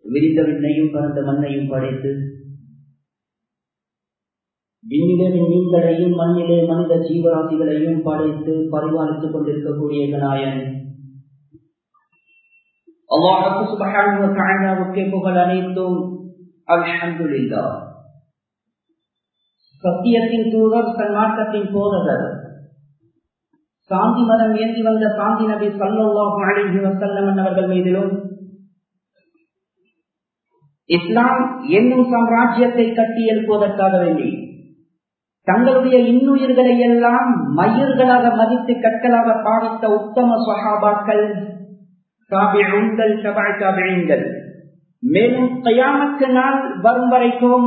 விரிந்த விண்ணையும் பரந்த மண்ணையும் படைத்து விண்ணிலே மீன்களையும் மண்ணிலே மனித ஜீவராசிகளையும் படைத்து பரிபாலித்துக் கொண்டிருக்கக்கூடிய நாயன் அல்லாஹ் சுப்ஹானஹு வ தஆலாவுக்கே புகழ் அனைத்தும். அல்ஹம்துலில்லாஹ். சத்தியத்தின் தூதர், சன்மார்க்கத்தின் போதகர், சாந்தி மதம் ஏந்தி வந்த சாந்தி நபி ஸல்லல்லாஹு அலைஹி வஸல்லம் அவர்கள் மீதிலும் இஸ்லாம் என்னும் சாம்ராஜ்யத்தை கட்டி எழுப்புவதற்காக வேண்டி தங்களுடைய இன்னுயிர்களை எல்லாம் மயிர்களாக மதித்து கற்களாக பாவித்த உத்தம ஸஹாபாக்கள், தாபிஊன்கள், தபஅ தாபிஈன்கள், மேலும் கியாமத் நாள் வரும் வரைக்கும்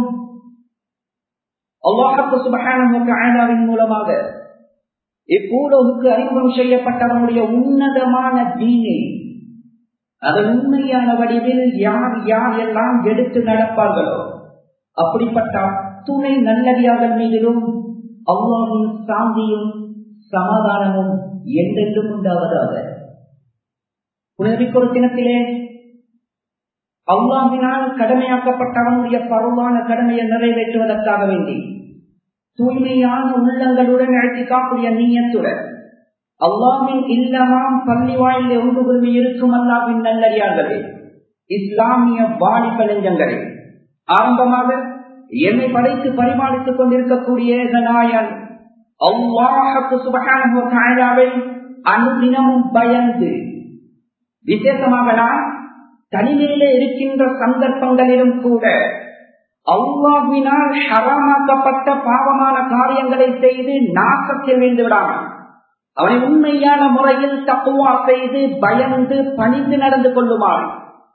அல்லாஹ் சுப்ஹானஹு வ தஆலாவின் மூலமாக இப்பூலோகுக்கு அறிமுகம் செய்யப்பட்டவனுடைய உன்னதமான தீனை அதன் உண்மையான வடிவில் யார் யார் எல்லாம் எடுத்து நடப்பார்களோ அப்படிப்பட்ட துணை நல்லடியார்கள் மீதிலும் அல்லாஹ்வின் சாந்தியும் சமாதானமும் என்றென்றும் உண்டாவதாக. புனிதமிக்க தினத்திலே அல்லாஹ்வினால் கடமையாக்கப்பட்டவனுடைய பரவான கடமையை நிறைவேற்றுவதற்காக வேண்டி தூய்மையான உள்ளங்களுடன் இழ்த்திக்காக்கூடிய நீயத்துடன் அல்லாஹ்வின் இல்லமாம் பள்ளி வாயிலே ஒன்று குழுமி இருக்கும் அல்லாஹ்வின் நல்லடியார்களே, இஸ்லாமிய வாலிப நெஞ்சங்களே, ஆரம்பமாக என்னை படைத்து பரிமாறித்துக் கொண்டிருக்கக்கூடிய நாயன் அல்லாஹ் சுப்ஹானஹு வ தஆலாவை அனுதினமும் பயந்து, விசேஷமாக நான் தனிமையிலே இருக்கின்ற சந்தர்ப்பங்களிலும் கூட அல்லாஹ்வினால் ஹராமாக்கப்பட்ட பாவமான காரியங்களை செய்து நாசத்தில் விழுந்து விடாமல் அவனை உண்மையான முறையில் தக்வா செய்து பயந்து பணிந்து நடந்து கொள்ளுமாறு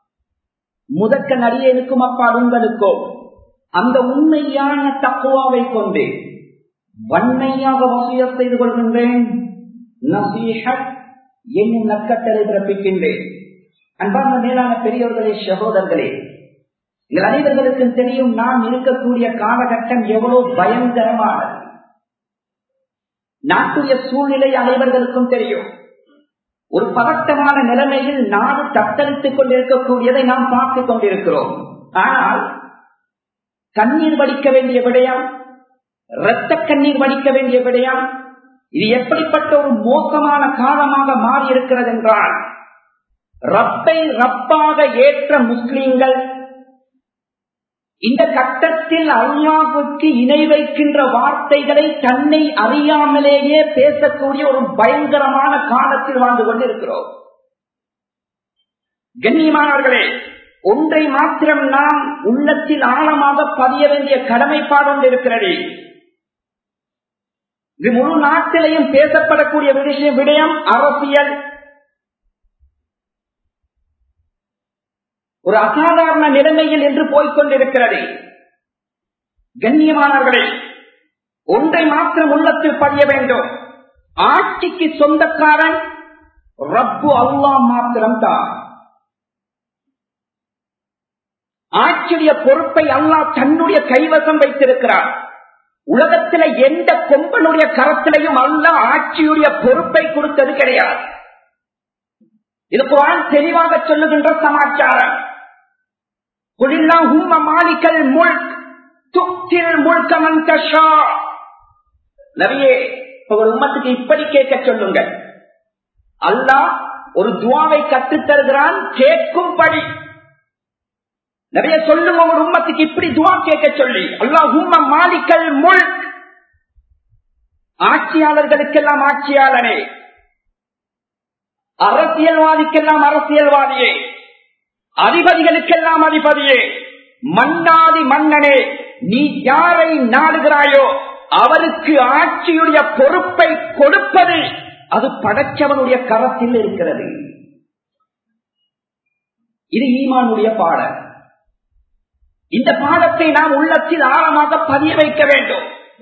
முதற்க நடிகனுக்கும் அப்பால் உங்களுக்கோ அந்த உண்மையான தக்வாவை கொண்டு வன்மையாக வசியத் செய்து கொள்கின்றேன். நசீஹத் என்னும் நற்கட்டளை பிறப்பிக்கின்றேன். அன்பான மேலான பெரியோர்களே, சகோதரர்களே, எங்கள் அனைவர்களுக்கும் தெரியும் நாம் இருக்கக்கூடிய காலகட்டம் எவ்வளவு பயங்கரமானது. நாட்டுடைய சூழ்நிலை அனைவர்களுக்கும் தெரியும். ஒரு பதட்டமான நிலைமையில் நாடு தத்தளித்துக் கொண்டிருக்கக்கூடியதை நாம் பார்த்துக் கொண்டிருக்கிறோம். ஆனால் கண்ணீர் வடிக்க வேண்டிய விடயம், இரத்த கண்ணீர் வடிக்க வேண்டிய விடயம், இது எப்படிப்பட்ட ஒரு மோசமான காலமாக மாறி இருக்கிறது என்றால், ரப்பை ரப்பாக ஏற்ற முஸ்லிம்கள் இந்த கட்டத்தில் அல்லாஹ்வுக்கு இணை வைக்கின்ற வார்த்தைகளை தன்னை அறியாமலேயே பேசக்கூடிய ஒரு பயங்கரமான காலத்தில் வாழ்ந்து கொண்டிருக்கிறோம். கண்ணியமானவர்களே, ஒன்றை மாத்திரம் நாம் உள்ளத்தில் ஆழமாக பதிய வேண்டிய கடமைப்பாடு ஒன்று இருக்கிறது. இது முழு நாட்டிலையும் பேசப்படக்கூடிய விடயம் அரசியல். ஒரு அசாதாரண நிலைமையில் என்று போய்கொண்டிருக்கிறது. கண்ணியமானவர்களே, ஒன்றை மாத்திரம் உள்ளத்தில் பதிய வேண்டும். ஆட்சிக்கு சொந்தக்காரன் ரப்பு அல்லாஹ் மாத்திரம்தான். ஆட்சியுடைய பொறுப்பை அல்லாஹ் தன்னுடைய கைவசம் வைத்திருக்கிறார். உலகத்தில எந்த கொம்பனுடைய கரத்திலையும் அல்லாஹ் ஆட்சியுடைய பொறுப்பை கொடுத்தது கிடையாது. இது குர்ஆன் தெளிவாக சொல்லுகின்ற சமாச்சாரம். குலில்லாஹும்ம மாலிகல் முல்க் துக்தில் முல்க மன் தஷா. நபியே, உங்கள் உம்மத்துக்கு இப்படி கேட்க சொல்லுங்க. அல்லாஹ் ஒரு துஆவை கற்றுத் தருகிறான், கேட்கும்படி. நபியே சொல்லுங்க, உங்கள் உம்மத்துக்கு இப்படி துஆ கேட்க சொல்லி. அல்லாஹும்ம மாலிகல் முல்க், ஆட்சியாளர்களுக்கெல்லாம் ஆட்சியாளனே, அரசியல்வாதிக்கெல்லாம் அரசியல்வாதியே, அதிபதிகளுக்கெல்லாம் அதிபதியே, மன்னாதி மன்னனே, நீ யாரை நாடுகிறாயோ அவருக்கு ஆட்சியுடைய பொறுப்பை கொடுப்பது அது படைச்சவனுடைய கரத்தில் இருக்கிறது. இது ஈமானுடைய பாடம். இந்த பாடத்தை நாம் உள்ளத்தில் ஆழமாக பதிய வைக்க வேண்டும்.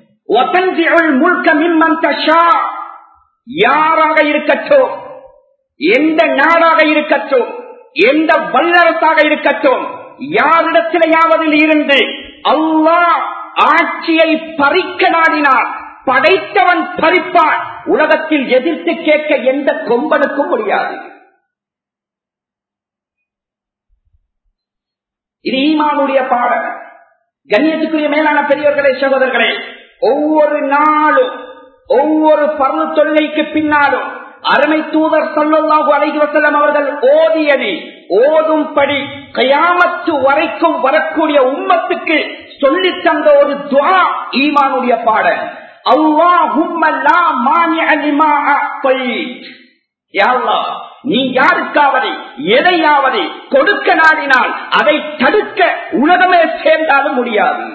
யாராக இருக்கட்டும், எந்த நாடாக இருக்கட்டும், எந்த வல்லரசாக இருக்கட்டும், யாரிடத்திலேயாவது இருந்து அல்லாஹ் ஆட்சியை பறிக்க நாடினார், படைத்தவன் பறிப்பான். உலகத்தில் எதிர்த்து கேட்க எந்த கொம்பனுக்கும் முடியாது. இது ஈமானுடைய பாடம். கண்ணியத்துக்குரிய மேலான பெரியவர்களே, சகோதரர்களே, ஒவ்வொரு நாளும் ஒவ்வொரு பர்வு தொல்லைக்கு பின்னாலும் அருமை தூதர் ஸல்லல்லாஹு அலைஹி வஸல்லம் அவர்கள் ஓதியது ஓதும்படி கியாமத்து வரைக்கும் வரக்கூடிய உம்மத்துக்கு சொல்லி தந்த ஒரு துஆ ஈமானுடைய பாடம். அல்லாஹும்ம லா மானிஅ லிமா அஅதைத். யா அல்லாஹ், நீ யாருக்காவது எதையாவது கொடுக்க நாடினால் அதை தடுக்க உலகமே சேர்ந்தாலும் முடியாது.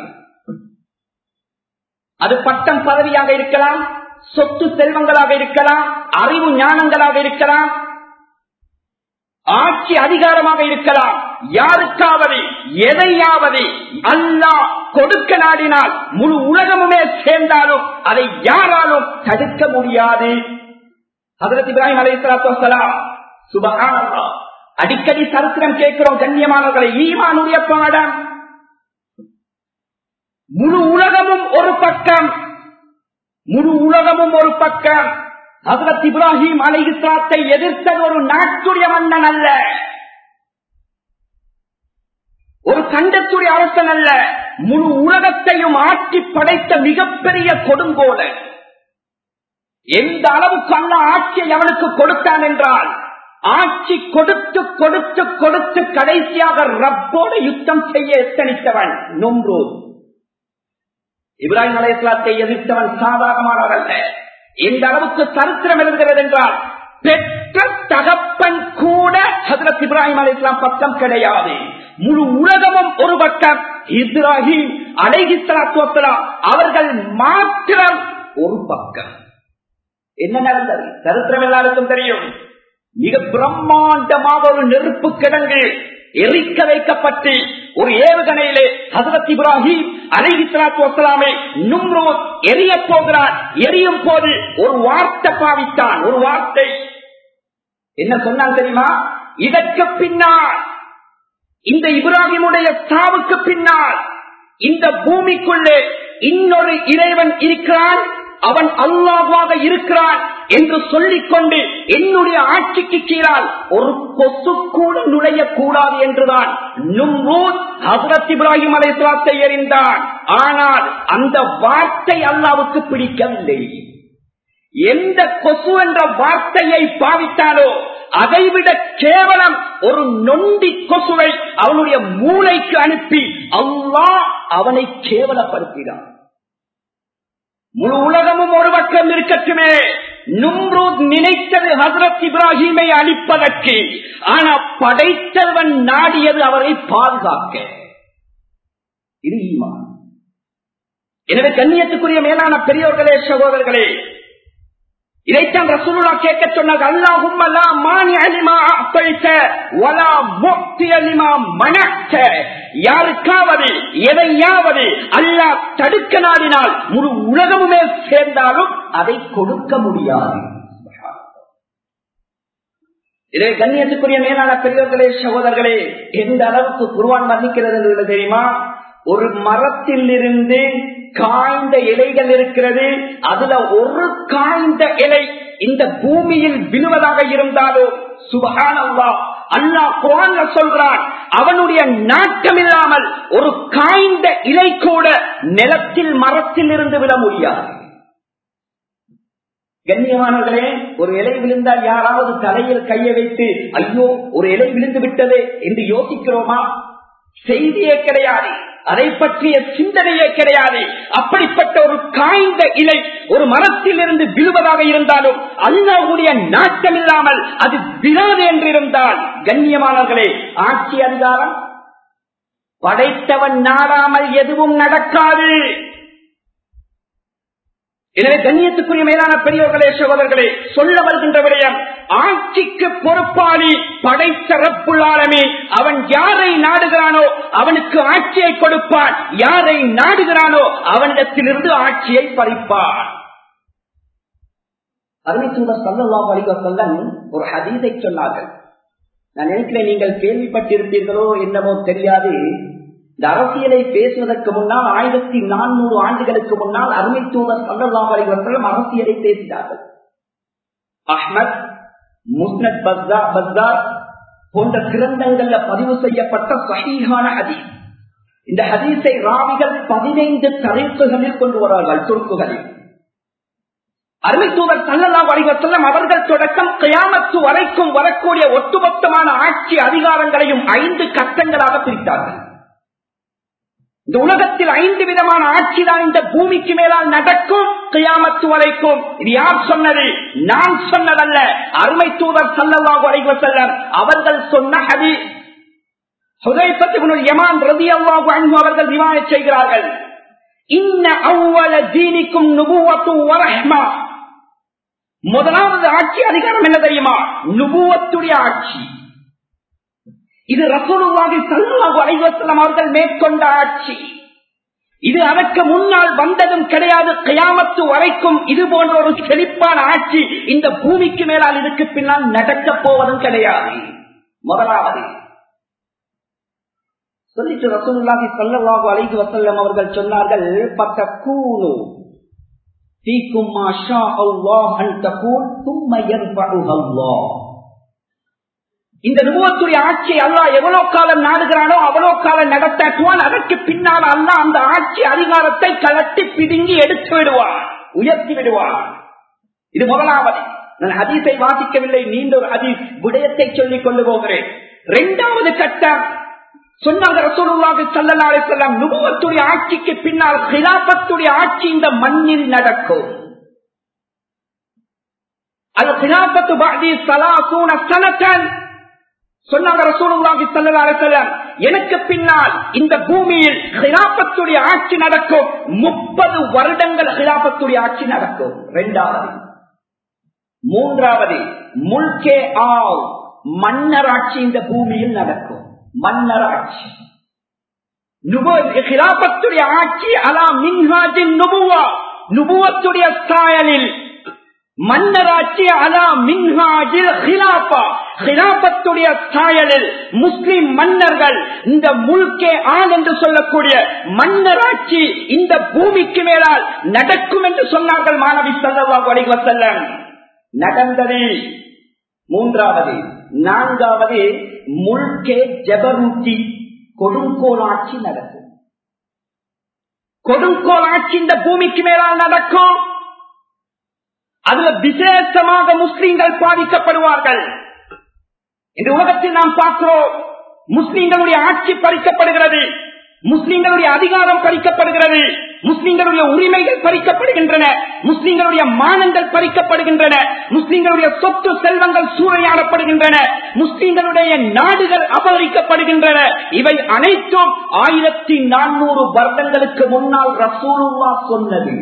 அது பட்டம் பதவியாக இருக்கலாம், சொத்து செல்வங்களாக இருக்கலாம், அறிவு ஞானங்களாக இருக்கலாம், ஆட்சி அதிகாரமாக இருக்கலாம். யாருக்காவது எதையாவது அல்லாஹ் கொடுக்க நாடினால் முழு உலகமுமே சேர்ந்தாலும் அதை யாராலும் தடுக்க முடியாது. ஹஜ்ரத் இப்ராஹிம் அலைஹிஸ்ஸலாத்து வஸ்ஸலாம், சுப்ஹானல்லாஹ், அடிக்கடி சரித்திரம் கேட்கிறோம் கண்ணியமானவர்களை. ஈமானுடைய பாடம். முழு உலகமும் ஒரு பக்கம், முழு உலகமும் ஒரு பக்கம். ஹஜ்ரத் இப்ராஹிம் அலைஹிஸ்ஸலாத்தை எதிர்த்தது ஒரு நாட்டுடைய மன்னன் அல்ல, ஒரு கண்டத்துடைய அரசன் அல்ல, முழு உலகத்தையும் ஆட்சி படைத்த மிகப்பெரிய கொடுங்கோலன். எந்த அளவுக்கு அல்லாஹ் ஆட்சியை அவனுக்கு கொடுத்தான் என்றால், ஆட்சி கொடுத்து கொடுத்து கொடுத்து கடைசியாக ரப்போடு யுத்தம் செய்ய எத்தனித்தவன் நம்ரூத். இப்ராஹிம் அலைஹிஸ்ஸலாத்தை எதிர்த்தவன் சாதாரணமானவர் அல்ல. எந்த அளவுக்கு சரித்திரம் எழுதுகிறது என்றால், பெற்ற தகப்பன் கூட ஹஜ்ரத் இப்ராஹிம் அலைஹிஸ்ஸலாம் பக்கம் கிடையாது. முழு உலகமும் ஒரு பக்கம், இப்ராஹிம் அலைஹிஸ்ஸலாத்து வஸ்ஸலாம் அவர்கள் மாத்திரம் ஒரு பக்கம். என்ன நடந்தது சரித்திரம் எல்லாருக்கும் தெரியும். மிக பிரம்மாண்டமாக ஒரு நெருப்பு கிடங்கு எரிக்க வைக்கப்பட்டு ஒரு ஏவுகணையிலே ஹஜ்ரத் இப்ராஹிம் அலைஹிஸ்ஸலாத்து வஸ்ஸலாமை நம்ரூத் எரிய போகிறான். எரியும் போது ஒரு வார்த்தை பாவித்தான். ஒரு வார்த்தை என்ன சொன்னான் தெரியுமா? இதற்கு பின்னால், இந்த இப்ராஹிமுடைய சாவுக்கு பின்னால் இந்த பூமிக்குள்ளே இன்னொரு இறைவன் இருக்கிறான், அவன் அல்லாஹ்வாக இருக்கிறான் என்று சொல்லிக்கொண்டு என்னுடைய ஆட்சிக்கு கீழால் ஒரு கொசு கூட நுழைய கூடாது என்றுதான் நம்ரூத் ஹஜ்ரத் இப்ராஹிம் அலைஹிஸ்ஸலாத்தை எறிந்தான். ஆனால் அந்த வார்த்தை அல்லாஹ்வுக்கு பிடிக்கவில்லை. எந்த கொசு என்ற வார்த்தையை பாவித்தாலோ அதைவிட கேவலம் ஒரு நொண்டி கொசுவை அவனுடைய மூளைக்கு அனுப்பி அல்லாஹ் அவனை கேவலப்படுத்தினான். முழு உலகமும் ஒரு பக்கம் இருக்கட்டுமே, நம்ரூத் நினைத்தது ஹஜ்ரத் இப்ராஹிமை அழிப்பதற்கு. ஆனா படைத்தவன் நாடியது அவரை பாதுகாக்க. இது ஈமான். எனவே கண்ணியத்துக்குரிய மேலான பெரியோர்களே, சகோதரர்களே, இதைத்தான் ரசூலுல்லாஹ் கேட்க சொன்னாங்க. அல்லாஹும்ம லா மானிஅ லிமா அஅதைத வலா முஃதிய லிமா மனஅத. யாருக்காவது எதையாவது அல்லாஹ் தடுக்க நாடினால் முழு உலகமுமே சேர்ந்தாலும் அதை கொடுக்க முடியாது. இதை கண்ணியத்துக்குரிய மேலான பெரியவர்களே, சகோதரர்களே, எந்த அளவுக்கு குர்ஆன் வர்ணிக்கிறது என்று தெரியுமா? ஒரு மரத்தில் இருந்து காய்ந்த இலைகள் இருக்கிறது. அதுல ஒரு காய்ந்த இலை இந்த பூமியில் விழுவதாக இருந்தாலும் சுப்ஹானல்லாஹ், அல்லாஹ் குர்ஆன்ல சொல்றான், அவனுடைய நாட்டம் இல்லாமல் ஒரு காய்ந்த இலை கூட நிலத்தில் மரத்தில் இருந்து விட முடியாது. கண்ணியமானவர்களே, ஒரு இலை விழுந்தால் யாராவது தலையில் கையை வைத்து ஐயோ ஒரு இலை விழுந்து விட்டது என்று யோசிக்கிறோமா? செய்தியே கிடையாது, அதை பற்றிய சிந்தனையே கிடையாது. அப்படிப்பட்ட ஒரு காய்ந்த இலை ஒரு மரத்தில் இருந்து விழுவதாக இருந்தாலும் அல்லாஹ்வுடைய நாட்டம் இல்லாமல் அது விழாது என்றிருந்தால், கண்ணியமானவர்களே, ஆட்சி அதிகாரம் படைத்தவன் நாடாமல் எதுவும் நடக்காது. எனவே கண்ணியத்துக்குரிய மேலான பெரியவர்களே, சகோதரர்களே, சொல்ல வருகின்ற விடயம், ஆட்சிக்கு பொறுப்பாளி படைத்த ரப்புல் ஆலமீன். அவன் யாரை நாடுகிறானோ அவனுக்கு ஆட்சியை கொடுப்பான், யாரை நாடுகிறானோ அவனிடத்திலிருந்து ஆட்சியை பறிப்பான். அருமை தூதர் ஸல்லல்லாஹு அலைஹி வஸல்லம் ஒரு ஹதீஸை சொன்னார்கள். நான் நினைக்கிறேன் நீங்கள் கேள்விப்பட்டிருப்பீர்களோ என்னமோ தெரியாது. இந்த அரசியலை பேசுவதற்கு முன்னால் 1400 ஆண்டுகளுக்கு முன்னால் அருமை தூதர் ஸல்லல்லாஹு அலைஹி வஸல்லம் அரசியலை பேசினார்கள். அஹ்மத், முஸ்னத் பஸார், போன்ற கிரந்தங்கள்ல பதிவு செய்யப்பட்ட சஹீஹான ஹதீஸ். இந்த ஹதீஸை ராவிகள் 15 தரீக்குகளில் கொண்டு வருவார்கள், துருக்குகளில். அருமை தூதர் ஸல்லல்லாஹு அலைஹி வஸல்லம் அவர்கள் தொடக்கம் கியாமத்து வரைக்கும் வரக்கூடிய ஒட்டுமொத்தமான ஆட்சி அதிகாரங்களையும் 5 கட்டங்களாக பிரித்தார்கள். இந்த உலகத்தில் 5 விதமான ஆட்சி தான் இந்த பூமிக்கு மேலால் நடக்கும் கியாமத்து வரைக்கும். இது யார் சொன்னது? நான் சொன்னதல்ல, அருமை தூதர் ஸல்லல்லாஹு அலைஹி வஸல்லம் அவர்கள் சொன்ன ஹதீஸ். ஹுதைஃபா இப்னு யமான் ரலியல்லாஹு அன்ஹு அவர்கள் ரிவாயத் செய்கிறார்கள், இன்ன அவ்வல தீனிக்கும் நுபுவத்து வ ரஹ்மா. முதலாவது ஆட்சி அதிகாரம் என்ன தெரியுமா? நுபுவத்துடைய ஆட்சி. இது ரசூலுல்லாஹி ஸல்லல்லாஹு அலைஹி வஸல்லம் அவர்கள் மேற்கொண்ட ஆட்சி. இது அதற்கு முன்னால் வந்ததும் கிடையாது. கியாமத்து வரைக்கும் இது போன்ற ஒரு செழிப்பான ஆட்சி இந்த பூமிக்கு மேலால் இதுக்கு பின்னால் நடக்கப் போவதும் கிடையாது. முதலாவது சொல்லிட்டு ரசூலுல்லாஹி ஸல்லல்லாஹு அலைஹி வஸல்லம் அவர்கள் சொன்னார்கள், பத்தகூனு ஃபீக்கும் மா ஷா அல்லாஹ் அன் தகூன் ثم يرفعها الله. இந்த நுபுவத்துடைய ஆட்சி அல்லாஹ் எவ்வளவு காலம் நாடுகிறானோ அவ்வளவு காலம் நடத்துவான். அதற்கு பின்னால் அல்லாஹ் அந்த ஆட்சி அதிகாரத்தை கலட்டி பிடுங்கி எடுத்து விடுவான், உயர்த்தி விடுவான். இது முதலாவது. நான் ஹதீஸை வாசிக்கவில்லை, நீண்ட ஒரு ஹதீஸ் விடயத்தை சொல்லிக் கொண்டு போகிறேன். இரண்டாவது கட்டம் சொன்னாங்க ரசூலுல்லாஹி ஸல்லல்லாஹு அலைஹி வஸல்லம், நுபுவத்துடைய ஆட்சிக்கு பின்னால் கிலாபத்துடைய ஆட்சி இந்த மண்ணில் நடக்கும். அல் கிலாபத்து பஅதி 30 சனத்தன் சொன்னாங்க ரசூலுல்லாஹி ஸல்லல்லாஹு அலைஹி வஸல்லம், எனக்கு பின்னால் இந்த பூமியில் கிலாபத்துடைய ஆட்சி நடக்கும். 30 வருடங்கள் கிலாபத்துடைய ஆட்சி நடக்கும். இரண்டாவது. மூன்றாவது, முல்கே ஆவ், மன்னராட்சி இந்த பூமியில் நடக்கும். மன்னராட்சி கிலாபத்துடைய ஆட்சி அலா மின்ஹாஜின் நுபுவா, நுபுவத்துடைய சாயலில். மன்னராட்சி அலா மின்ஹாஜில் ஹிலாபா, ஹிலாபத்துடைய சாயலில் முஸ்லிம் மன்னர்கள் இந்த முல்கே ஆன் என்று சொல்லக்கூடிய மன்னராட்சி இந்த பூமிக்கு மேலால் நடக்கும் என்று சொன்னார்கள் மாணவி ஸல்லல்லாஹு அலைஹி வஸல்லம். நடந்தது. மூன்றாவது. நான்காவது, முல்கே ஜபரூட்டி, கொடுங்கோல் ஆட்சி நடக்கும். கொடுங்கோல் ஆட்சி இந்த பூமிக்கு மேலால் நடக்கும். அதுல விசேஷமாக முஸ்லிம்கள் பாதிக்கப்படுவார்கள். இந்த உலகத்தில் நாம் பார்க்கிறோம், முஸ்லிம்களுடைய ஆட்சி பறிக்கப்படுகிறது, முஸ்லிம்களுடைய அதிகாரம் பறிக்கப்படுகிறது, முஸ்லிம்களுடைய உரிமைகள் பறிக்கப்படுகின்றன, முஸ்லிம்களுடைய மானங்கள் பறிக்கப்படுகின்றன, முஸ்லிம்களுடைய சொத்து செல்வங்கள் சூறையாடப்படுகின்றன, முஸ்லிம்களுடைய நாடுகள் அபகரிக்கப்படுகின்றன. இவை அனைத்தும் 1400 வருடங்களுக்கு முன்னால் ரசூலுல்லாஹ் சொன்னது.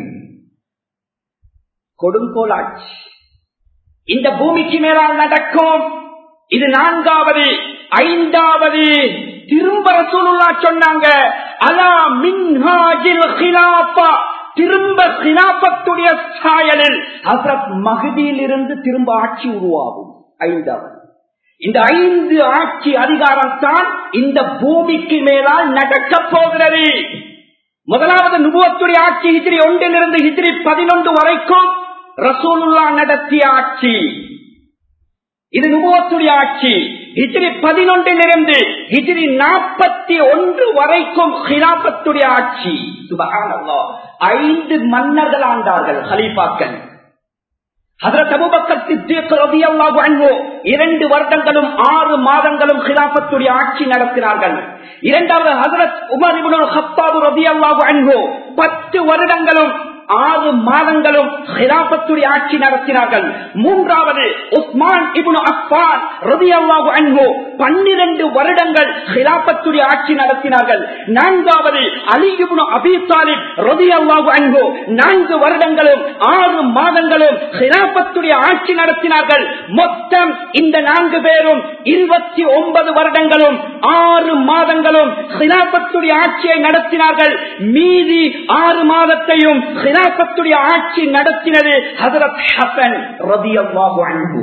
கொடுங்கோல் ஆட்சி இந்த பூமிக்கு மேலால் நடக்கும். இது நான்காவது. ஐந்தாவது, திரும்ப ரசூலுல்லாஹ் சொன்னாங்க, அலா மின்ஹாஜில் ஹிலாஃபா, திரும்ப ஹிலாஃபத்துடைய சாயலில் ஹஸ்ரத் மஹ்தியில் இருந்து திரும்ப ஆட்சி உருவாகும். ஐந்தாவது. இந்த 5 ஆட்சி அதிகாரம் தான் இந்த பூமிக்கு மேலால் நடக்கப் போகிறது. முதலாவது நுபுவத்துடைய ஆட்சி ஹிஜ்ரி 1 ஹிஜ்ரி 11 வரைக்கும் ரசூலுல்லாஹ் நடத்திய ஆட்சி. இது நுபுவத்துடைய ஆட்சி. ஹிஜ்ரி 11 ஹிஜ்ரி 41 வரைக்கும் ஹிலாபத்துடைய ஆட்சி. சுப்ஹானல்லாஹ். 5 மன்னர்கள் ஆண்டார்கள், ஹலீஃபாக்கள். ஹஜ்ரத் அபூபக்கர் சித்தீக் ரலியல்லாஹு அன்ஹு 2 வருடங்களும் 6 மாதங்களும் ஹிலாபத்துடைய ஆட்சி நடத்தினார்கள். இரண்டாவது ஹஜ்ரத் உமர் இப்னு கத்தாப் ரலியல்லாஹு அன்ஹு 10 வருடங்களும் 6 மாதங்களும் ஹிலாபத்துடைய ஆட்சி நடத்தினார்கள். மூன்றாவது உஸ்மான் இப்னு அஃபான் ரலியல்லாஹு அன்ஹு 12 வருடங்கள் ஹிலாபத்துடைய ஆட்சி நடத்தினார்கள். நான்காவது அலி இப்னு அபீ தாலிப் ரலியல்லாஹு அன்ஹு 4 வருடங்களும் 6 மாதங்களும் ஹிலாபத்துடைய ஆட்சி நடத்தினார்கள். மொத்தம் இந்த 4 பேரும் 29 வருடங்களும் 6 மாதங்களும் ஹிலாபத்துடைய ஆட்சியை நடத்தினார்கள். மீதி 6 மாதத்தையும் ஹிலாபத்துடைய ஆட்சி நடத்தினது ஹஜ்ரத் ஹசன் ரலியல்லாஹு அன்ஹு.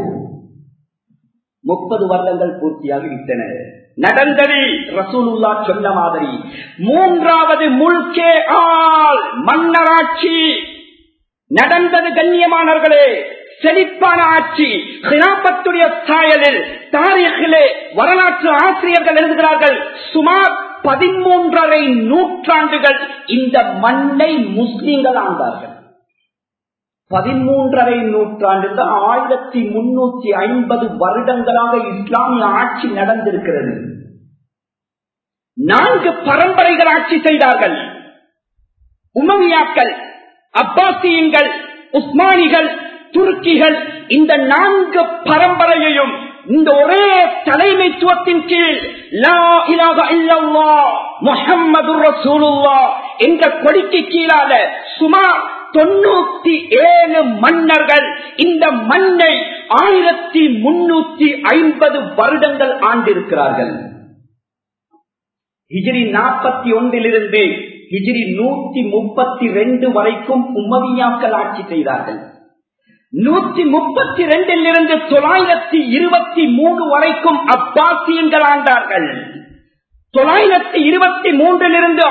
30 வருடங்கள் பூர்த்தியாகி விட்டன. நடந்தது ரசூலுல்லாஹ் சொன்ன மாதிரி. மூன்றாவது முல்கே ஆல், மன்னராட்சி நடந்தது. கண்ணியமானவர்களே, செழிப்பான ஆட்சி. ஹிலாபத்துடைய சாயலில் தாரீகிலே வரலாற்று ஆசிரியர்கள் எழுதுகிறார்கள், சுமார் 13.5 நூற்றாண்டுகள் இந்த மண்ணை முஸ்லிம்கள் ஆண்டார்கள். 13.5 நூற்றாண்டு 1350 வருடங்களாக இஸ்லாமிய ஆட்சி நடந்திருக்கிறது. 4 பரம்பரைகள் ஆட்சி செய்தார்கள். உமவியாக்கள், அப்பாசியங்கள், உஸ்மானிகள், துருக்கிகள். இந்த 4 பரம்பரையையும் இந்த ஒரே தலைமைத்துவத்தின் கீழ் லா இலாஹ இல்லல்லாஹ் முஹம்மதுர் ரசூலுல்லாஹ் என்ற கொடிக்கு கீழால சுமார் 97 மன்னர்கள் இந்த மண்ணை 1350 வருடங்கள் ஆண்டிருக்கிறார்கள். ஹிஜ்ரி 41 ஹிஜ்ரி 132 வரைக்கும் உம்மவியாக்கள் ஆட்சி செய்தார்கள். 132 923 வரைக்கும் அப்பாசியங்கள் ஆண்டார்கள். 923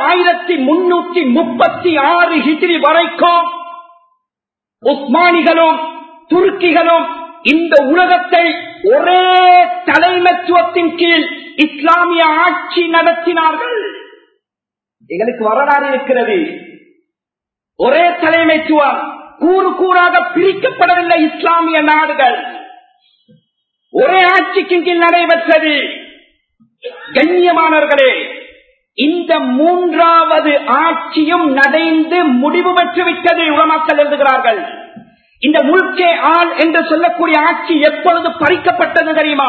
1336 ஹிஜ்ரி வரைக்கும் உஸ்மானிகளும் துருக்கிகளும் இந்த உலகத்தை ஒரே தலைமைத்துவத்தின் கீழ் இஸ்லாமிய ஆட்சி நடத்தினார்கள். எங்களுக்கு வரலாறு இருக்கிறது. ஒரே தலைமைத்துவம், கூறு கூறாக பிரிக்கப்படவில்லை. இஸ்லாமிய நாடுகள் ஒரே ஆட்சிக்கு கீழ் நடைபெற்றது. கண்ணியமானவர்களே, இந்த 3வது ஆட்சியும் நடைந்து முடிவு பெற்றுவிட்டது. உலமாக்கள் எழுதுகிறார்கள், இந்த முல்கே ஆள் என்று சொல்லக்கூடிய ஆட்சி எப்பொழுது பறிக்கப்பட்டது தெரியுமா?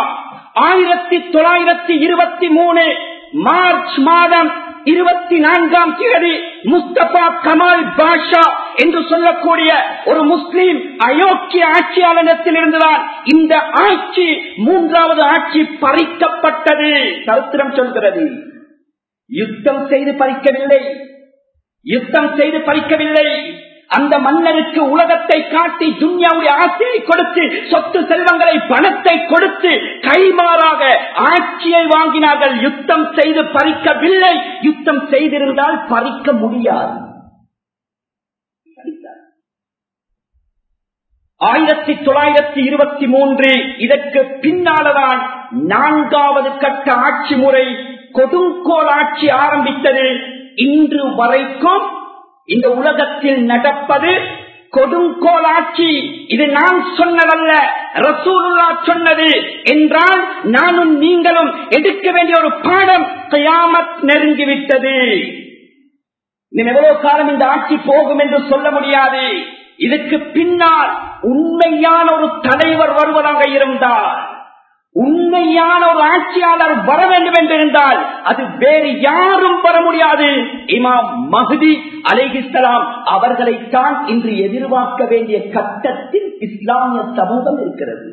1923 மார்ச் மாதம் 24ஆம் தேதி முஸ்தபா கமால் பாஷா என்று சொல்லக்கூடிய ஒரு முஸ்லிம் அயோக்கிய ஆட்சியாளரிடத்தில் இருந்துதான் இந்த ஆட்சி 3வது ஆட்சி பறிக்கப்பட்டது. சரித்திரம் சொல்கிறது. யுத்தம் செய்து பறிக்கவில்லை. அந்த மன்னருக்கு உலகத்தை காட்டி துன்யாவுடைய ஆசையை கொடுத்து சொத்து செல்வங்களை பணத்தை கொடுத்து கைமாறாக ஆட்சியை வாங்கினார்கள். யுத்தம் செய்து பறிக்கவில்லை. யுத்தம் செய்திருந்தால் பறிக்க முடியாது. 1923 இதற்கு பின்னால்தான் 4வது கட்ட ஆட்சி முறை கொடுங்கோல் ஆட்சி ஆரம்பித்தது. இன்று வரைக்கும் இந்த உலகத்தில் நடப்பது கொடுங்கோல் ஆட்சி. இது நான் சொன்னதல்ல, ரசூலுல்லாஹ் சொன்னது என்றால் நானும் நீங்களும் எடுக்க வேண்டிய ஒரு பாடம். கியாமத் நெருங்கிவிட்டது. இன்னும் எவ்வளவு காலம் இந்த ஆட்சி போகும் என்று சொல்ல முடியாது. இதுக்கு பின்னால் உண்மையான ஒரு தலைவர் வருவதாக இருந்தால், உண்மையான ஒரு ஆட்சியாளர் வர வேண்டும் என்றிருந்தால் அது வேறு யாரும் வர முடியாது. இமாம் மஹ்தி அலைஹிஸ்ஸலாம் அவர்களைத்தான் இன்று எதிர்பார்க்க வேண்டிய கட்டத்தில் இஸ்லாமிய சமூகம் இருக்கிறது.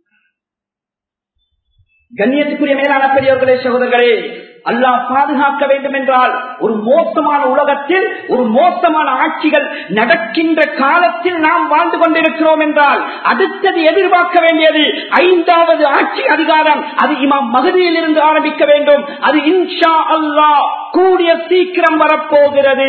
கண்ணியத்துக்குரிய மேலான பெரியவர்களே, சகோதரர்களே, அல்லாஹ் பாதுகாக்க வேண்டும் என்றால் ஒரு மோசமான உலகத்தில் ஒரு மோசமான ஆட்சிகள் நடக்கின்ற காலத்தில் நாம் வாழ்ந்து கொண்டிருக்கிறோம் என்றால் அடுத்தது எதிர்பார்க்க வேண்டியது 5வது ஆட்சி அதிகாரம். அது இமாம் மஹ்தியில் இருந்து ஆரம்பிக்க வேண்டும். அது இன்ஷா அல்லாஹ் கூடிய சீக்கிரம் வரப்போகிறது.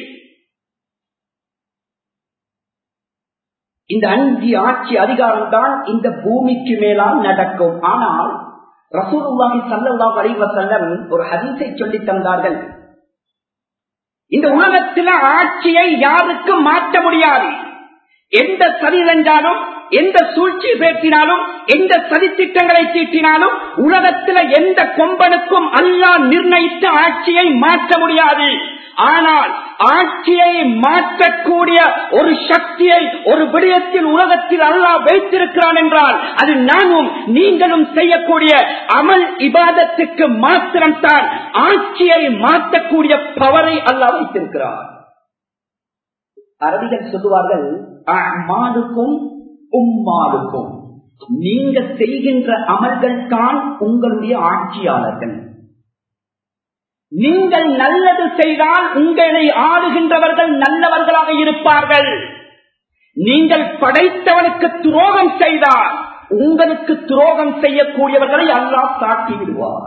இந்த 5 ஆட்சி அதிகாரம் தான் இந்த பூமிக்கு மேலால் நடக்கும். ஆனால் ரசூலுல்லாஹி ஸல்லல்லாஹு அலைஹி வஸல்லம் ஒரு ஹதீஸை சொல்லி தந்தார்கள். இந்த உலகத்தில் ஆட்சியை யாருக்கும் மாற்ற முடியாது. எந்த சதி செஞ்சாலும், எந்த சூழ்ச்சி பேசினாலும், எந்த சதி திட்டங்களை தீட்டினாலும் உலகத்தில் எந்த கொம்பனுக்கும் அல்லாஹ் நிர்ணயித்த ஆட்சியை மாற்ற முடியாது. ஆனால் ஆட்சியை மாற்றக்கூடிய ஒரு சக்தியை ஒரு விடயத்தில் உலகத்தில் அல்லாஹ் வைத்திருக்கிறான் என்றால் அது நானும் நீங்களும் செய்யக்கூடிய அமல் இபாதத்துக்கு மாத்திரம்தான் ஆட்சியை மாற்றக்கூடிய பவரை அல்லாஹ் வைத்திருக்கிறார். அரபிகள் சொல்லுவார்கள், அமாலுக்கும் உம்மாலுக்கும், நீங்க செய்கின்ற அமல்கள் தான் உங்களுடைய ஆட்சியாளர்கள். நீங்கள் நல்லது செய்தால் உங்களை ஆளுகின்றவர்கள் நல்லவர்களாக இருப்பார்கள். நீங்கள் படைத்தவனுக்கு துரோகம் செய்தால் உங்களுக்கு துரோகம் செய்யக்கூடியவர்களை அல்லாஹ் காட்டி விடுவார்.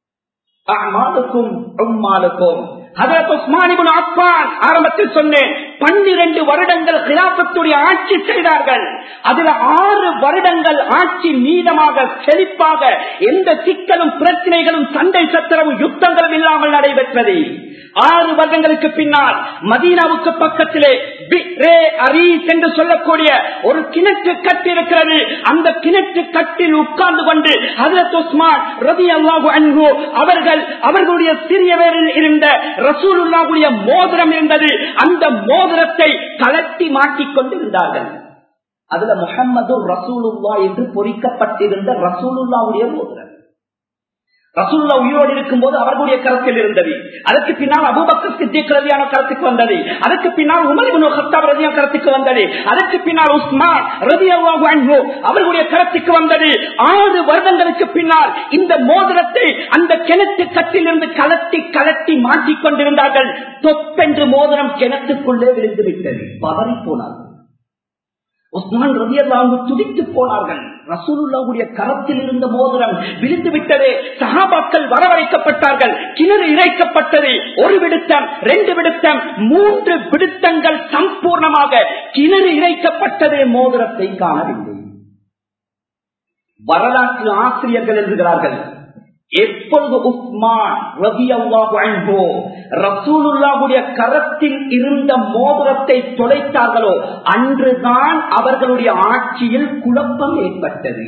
அமாலுக்கும் உம்மாலுக்கும். ஹஜ்ரத் உஸ்மான் இப்னு அஃபான் ஆரம்பத்தில் சொன்னேன், 12 வருடங்கள் கிலாபத்துடைய ஆட்சி செய்தார்கள். அதுல 6 வருடங்கள் ஆட்சி மீதமாக செழிப்பாக எந்த சிக்கலும் பிரச்சனைகளும் சண்டை சத்திரமும் யுத்தங்களும் இல்லாமல் நடைபெற்றது. 6 வருடங்களுக்கு பின்னால் மதீனாவுக்கு பக்கத்திலே அரீஸ் என்று சொல்லக்கூடிய ஒரு கிணற்று கட்டு இருக்கிறது. அந்த கிணற்று கட்டில் உட்கார்ந்து கொண்டு ஹஜ்ரத் உஸ்மான் ரலியல்லாஹு அன்ஹு அவர்கள் அவர்களுடைய சிறிய வேரில் இருந்த ரசூலுல்லாஹுடைய மோதிரம் இருந்தது. அந்த மோதிரத்தை கலட்டி மாட்டிக் கொண்டிருந்தார்கள். அதுல முஹம்மது ரசூலுல்லாஹ் என்று பொறிக்கப்பட்டிருந்த ரசூலுல்லாஹுடைய மோதிரம். ரசூலுல்லா உயிரோடு இருக்கும் போது அவர்களுடைய கருத்தில் இருந்தது. அதற்கு பின்னால் அபூபக்கர் சித்திக் ரலியல்லாஹு அன்ஹு கருத்துக்கு வந்தது. அதற்கு பின்னால் உமர் இப்னு கத்தாப் ரலியல்லாஹு அன்ஹு கருத்துக்கு வந்தது. அதற்கு பின்னால் உஸ்மான் ரலியல்லாஹு அன்ஹு அவர்களுடைய கருத்துக்கு வந்தது. 6 வருடங்களுக்கு பின்னால் இந்த மோதிரத்தை அந்த கிணற்று கட்டிலிருந்து கலட்டி மாட்டிக் கொண்டிருந்தார்கள். தொப்பென்று மோதிரம் கிணத்துக்குள்ளே விழுந்து விட்டது. பதறி போனார்கள். உஸ்மான் ரலியல்லாஹு அன்ஹு துடித்து போனார்கள். ரசூலுல்லாஹுடைய கரத்தில் இருந்த மோதிரம் விழுந்து விட்டதே. சஹாபாக்கள் வரவழைக்கப்பட்டார்கள். கிணறு இறைக்கப்பட்டது. 1 விடுத்தம், 2 விடுத்தம், 3 விடுத்தங்கள் சம்பூர்ணமாக கிணறு இறைக்கப்பட்டதே. மோதிரத்தை காணவில்லை. வரலாற்று ஆசிரியர்கள் எழுதுகிறார்கள், எப்பொழுது உஸ்மான் ரலியல்லாஹு அன்ஹு ரசூலுல்லாஹுடைய கரத்தில் இருந்த மோதிரத்தை தொலைத்தார்களோ அன்றுதான் அவர்களுடைய ஆட்சியில் குழப்பம் ஏற்பட்டது.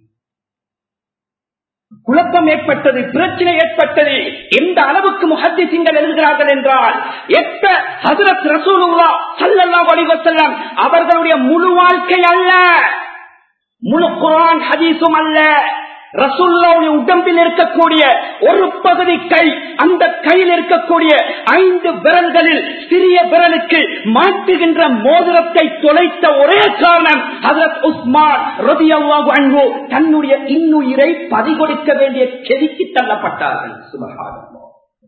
பிரச்சனை ஏற்பட்டது. எந்த அளவுக்கு முஹத்திஸீன்கள் எழுதுகிறார்கள் என்றால், எப்ப ஹஜ்ரத் ரசூலுல்லாஹ் ஸல்லல்லாஹு அலைஹி வஸல்லம் அவர்களுடைய முழு வாழ்க்கை அல்ல, முழு குர்ஆன் ஹதீஸும் அல்ல, ரசூலுல்லாஹ்வுடைய உடம்பில் இருக்கக்கூடிய ஒரு பகுதி கை, அந்த கையில் இருக்கக்கூடிய 5 விரல்களில் சிறிய விரலுக்கு மாட்டுகின்ற மோதிரத்தை தொலைத்த ஒரே காரணம் ஹஜ்ரத் உஸ்மான் ரலியல்லாஹு அன்ஹு தன்னுடைய இன்னுயிரை பறிகொடுக்க வேண்டிய கெதிக்கு தள்ளப்பட்டார்கள். சுப்ஹானல்லாஹ்.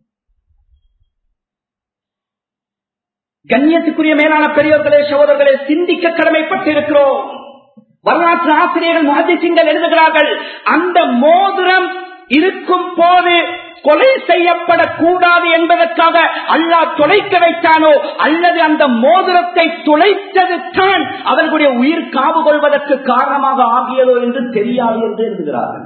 கண்ணியத்துக்குரிய மேலான பெரியவர்களே, சகோதரர்களே, சிந்திக்க கடமைப்பட்டிருக்கிறோம். வரலாற்று ஆசிரியர்கள் முஹத்திஸீன்கள் எழுதுகிறார்கள், அந்த மோதிரம் இருக்கும் போது கொலை செய்யப்படக்கூடாது என்பதற்காக அல்லாஹ் தொலைக்க வைத்தானோ அல்லது அந்த மோதிரத்தை தொலைத்தது தான் அவர்களுடைய உயிர் காவு கொள்வதற்கு காரணமாக ஆகியதோ என்று தெரியாது என்று எழுதுகிறார்கள்.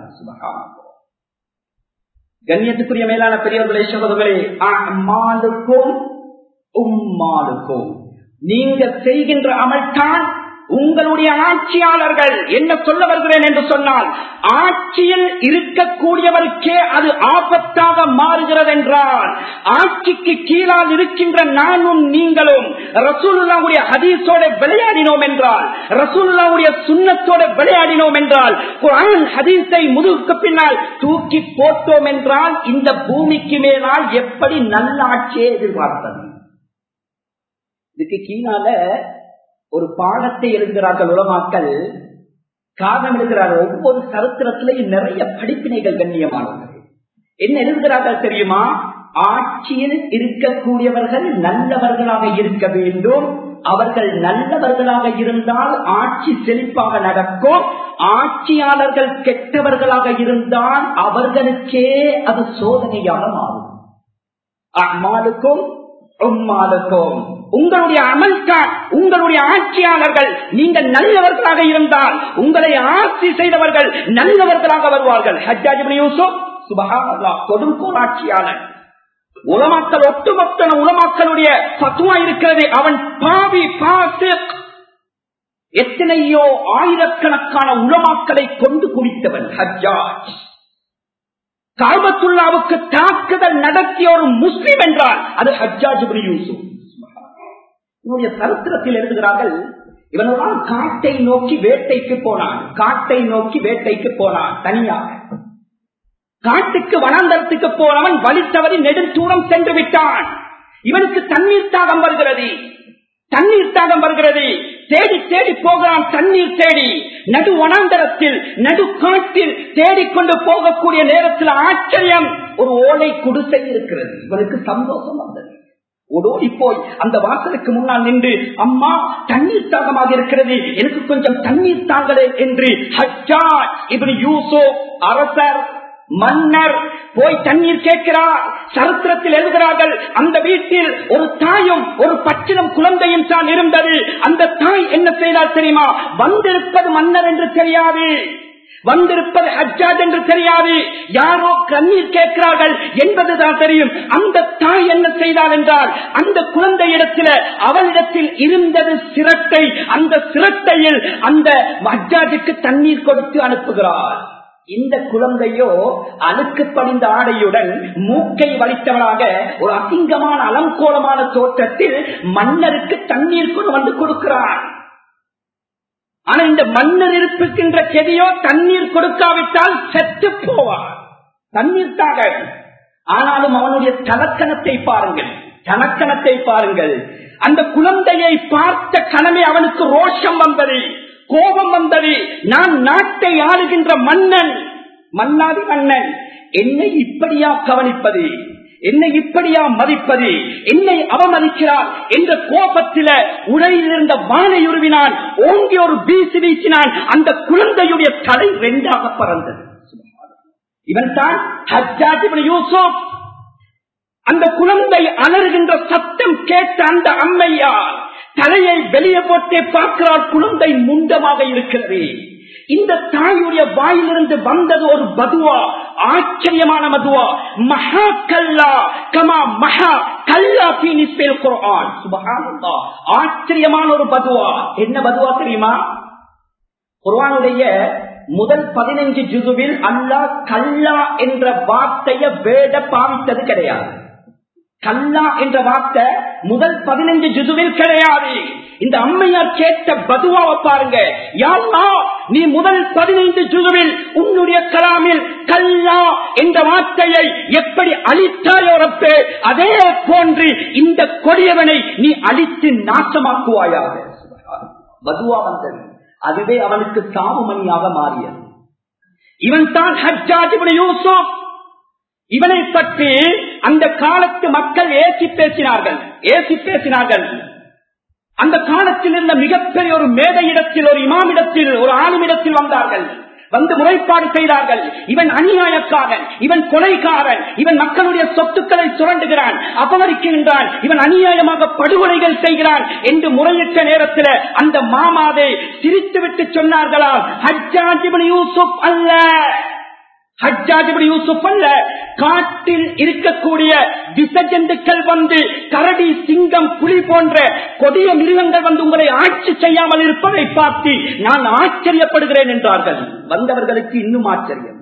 கண்ணியத்துக்குரிய மேலான பெரியவர்களே, சகோதரர்களே, அம்மாளுக்கும் உம்மாளுக்கும் நீங்க செய்கின்ற அமல்தான் உங்களுடைய ஆட்சியாளர்கள். என்ன சொல்ல வருகிறேன் என்று சொன்னால், ஆட்சியில் இருக்கக்கூடியவருக்கே அது ஆபத்தாக மாறுகிறது என்றால், ஆட்சிக்கு கீழால் இருக்கின்ற நானும் நீங்களும் ரசூலுல்லாஹுடைய ஹதீஸோட விளையாடினோம் என்றால், ரசூலுல்லாஹுடைய சுன்னத்தோட விளையாடினோம் என்றால், குர்ஆன் ஹதீஸை முதுகுக்கு பின்னால் தூக்கி போட்டோம் என்றால், இந்த பூமிக்கு மேலால் எப்படி நல்ல ஆட்சியை எதிர்பார்த்தது? இதுக்கு கீழால ஒரு பாடத்தை எழுதுகிறார்கள் உலமாக்கள். காரணம் எழுதுகிறார்கள், ஒவ்வொரு சரித்திரத்திலையும் நிறைய படிப்பினைகள். கண்ணியமானவர்கள் என்ன எழுதுகிறார்கள் தெரியுமா? ஆட்சியில் இருக்கக்கூடியவர்கள் நல்லவர்களாக இருக்க வேண்டும். அவர்கள் நல்லவர்களாக இருந்தால் ஆட்சி செழிப்பாக நடக்கும். ஆட்சியாளர்கள் கெட்டவர்களாக இருந்தால் அவர்களுக்கே அது சோதனையாக மாறும். அம்மாளுக்கும் உம்மாளுக்கும் உங்களுடைய அமல்தான் உங்களுடைய ஆட்சியாளர்கள். நீங்கள் நல்லவர்களாக இருந்தால் உங்களை ஆட்சி செய்தவர்கள் நல்லவர்களாக வருவார்கள். ஹஜ்ஜாஜ் இப்னு யூசுப் சுப்ஹானல்லாஹ், கொடுங்கோல் ஆட்சியாளர். உலமாக்கள் ஒட்டுமொத்த உலமாக்களுடைய ஃபத்வா இருக்கிறது, அவன் பாவி பாசிக். எத்தனையோ ஆயிரக்கணக்கான உலமாக்களை கொண்டு குவித்தவன் ஹஜ்ஜாஜ். காபத்துல்லாவுக்கு தாக்குதல் நடத்திய ஒரு முஸ்லிம் என்றால் அது ஹஜ்ஜாஜ் இப்னு யூசுப். இவனுடைய சரித்திரத்தில் எழுதுகிறார்கள், இவனெல்லாம் காட்டை நோக்கி வேட்டைக்கு போனான். தனியாக காட்டுக்கு வனாந்தரத்துக்கு போனவன் வலித்தவரி நெடுந்தூரம் சென்று விட்டான். இவனுக்கு தண்ணீர் தாகம் வருகிறது. தேடி தேடி போகிறான். தண்ணீர் தேடி நடு வனாந்தரத்தில் நடு காட்டில் தேடிக்கொண்டு போகக்கூடிய நேரத்தில் ஆச்சரியம், ஒரு ஓலை குடிசை இருக்கிறது. இவனுக்கு சந்தோஷம் வந்தது. ஓடோடி போய் அந்த வாசலுக்கு முன்னால் நின்று, அம்மா தண்ணீர் தாகமாக இருக்கிறது, எனக்கு கொஞ்சம் தண்ணீர் தாங்களே என்று ஹஜ்ஜாஜ் இப்னு யூசுப் அரசர் மன்னர் போய் தண்ணீர் கேட்கிறார். சரித்திரத்தில் எழுதுகிறார்கள், அந்த வீட்டில் ஒரு தாயும் ஒரு பச்சிளம் குழந்தையும் தான் இருந்தது. அந்த தாய் என்ன செய்தால் தெரியுமா? வந்திருப்பது மன்னர் என்று தெரியாது, வந்திருப்பது ஹஜ்ஜாஜ் என்று தெரியாது, யாரோ கண்ணீர் கேட்கிறார்கள் என்பதுதான் தெரியும். அந்த தாய் என்ன செய்தார் என்றால், அந்த குழந்தை இடத்துல அவளிடத்தில் இருந்தது சிரட்டை. அந்த சிரட்டையில் அந்த ஹஜ்ஜாஜுக்கு தண்ணீர் கொடுத்து அனுப்புகிறார். இந்த குழந்தையோ அழுக்கு படிந்த ஆடையுடன் மூக்கை வலித்தவளாக ஒரு அசிங்கமான அலங்கோலமான தோற்றத்தில் மன்னருக்கு தண்ணீர் கொண்டு வந்து கொடுக்கிறார். ஆனா இந்த மன்னர் இருக்கின்ற செடியோ தண்ணீர் கொடுக்காவிட்டால் செத்து போவார், தண்ணீர் தாக. ஆனாலும் அவனுடைய தலக்கணத்தை பாருங்கள், தனக்கணத்தை பாருங்கள். அந்த குழந்தையை பார்த்த கணமே அவனுக்கு ரோஷம் வந்தது, கோபம் வந்தது. நான் நாட்டை ஆளுகின்ற மன்னன், மன்னாதி மன்னன், என்னை இப்படியா கவனிப்பது, என்னை இப்படியா மதிப்பது, என்னை அவமதிக்கிறார் என்ற கோபத்தில உடையில் இருந்த வாளை உருவினான், ஓங்கி ஒரு வீசி வீசினான். அந்த குழந்தையுடைய தலை ரெண்டாக பறந்தது. இவன் தான் ஹஜ்ஜாஜ் இப்னு யூசுப். அந்த குழந்தை அலறுகின்ற சத்தம் கேட்ட அந்த அம்மையார் தலையை வெளியே போட்டே பார்க்கிறார், குழந்தை முண்டமாக இருக்கிறது. இந்த தாயுடைய வாயிலிருந்து வந்தது ஒரு பதுவா, ஆச்சரியமான மதுவா. மஹா கல்லா கமா மஹா கல்லா ஃபீ நிஸ்பில் குர்ஆன். சுப்ஹானல்லாஹ், ஆச்சரியமான ஒரு பதுவா. என்ன பதுவா தெரியுமா? குர்ஆனுடைய முதல் 15 ஜுசுவில் அல்லாஹ் கல்லா என்ற வார்த்தையை வேட பாவித்தது கிடையாது. கல்லா என்ற வார்த்தை முதல் 15 ஜுசுவில் கிடையாது. இந்த அம்மையார் கேட்ட பதுவாவை பாருங்க. யா அல்லாஹ், நீ முதல் 15 ஜுசுவில் உன்னுடைய கலாமில் கல்லா என்ற வார்த்தையை எப்படி அழித்தாயோ ரப்பே, அதே போன்று இந்த கொடியவனை நீ அழித்து நாசமாக்குவாயாக. பதுவா வந்தது, அதுவே அவனுக்கு சாவுமணியாக மாறியது. இவன் தான் ஹஜ்ஜாஜ் இப்னு யூசுப். இவனை பற்றி அந்த காலத்து மக்கள் ஏசி பேசினார்கள். அந்த காலத்தில் இருந்த மிகப்பெரிய ஒரு மேதையிடத்தில், ஒரு இமாமிடத்தில், ஒரு ஆளுமிடத்தில் வந்தார்கள். வந்து முறைப்பாடு செய்தார்கள். இவன் அநியாயக்காரன், இவன் கொலைகாரன், இவன் மக்களுடைய சொத்துக்களை சுரண்டுகிறான், அபகரிக்கின்றான், இவன் அநியாயமாக படுகொலைகள் செய்கிறான் என்று முறையிட்ட நேரத்தில் அந்த மாமாவை சிரித்துவிட்டு சொன்னார்களா, ஹஜ்ஜாஜ் இப்னு யூசுப் அல்ல, ஹஜ்ஜாஜ் இப்னு யூசுப் அல்ல, காட்டில் இருக்கக்கூடிய விசஜந்துக்கள் வந்து, கரடி, சிங்கம், புலி போன்ற கொடிய மிருகங்கள் வந்து உங்களை ஆட்சி செய்யாமல் இருப்பதை பார்த்து நான் ஆச்சரியப்படுகிறேன் என்றார்கள். வந்தவர்களுக்கு இன்னும் ஆச்சரியம்.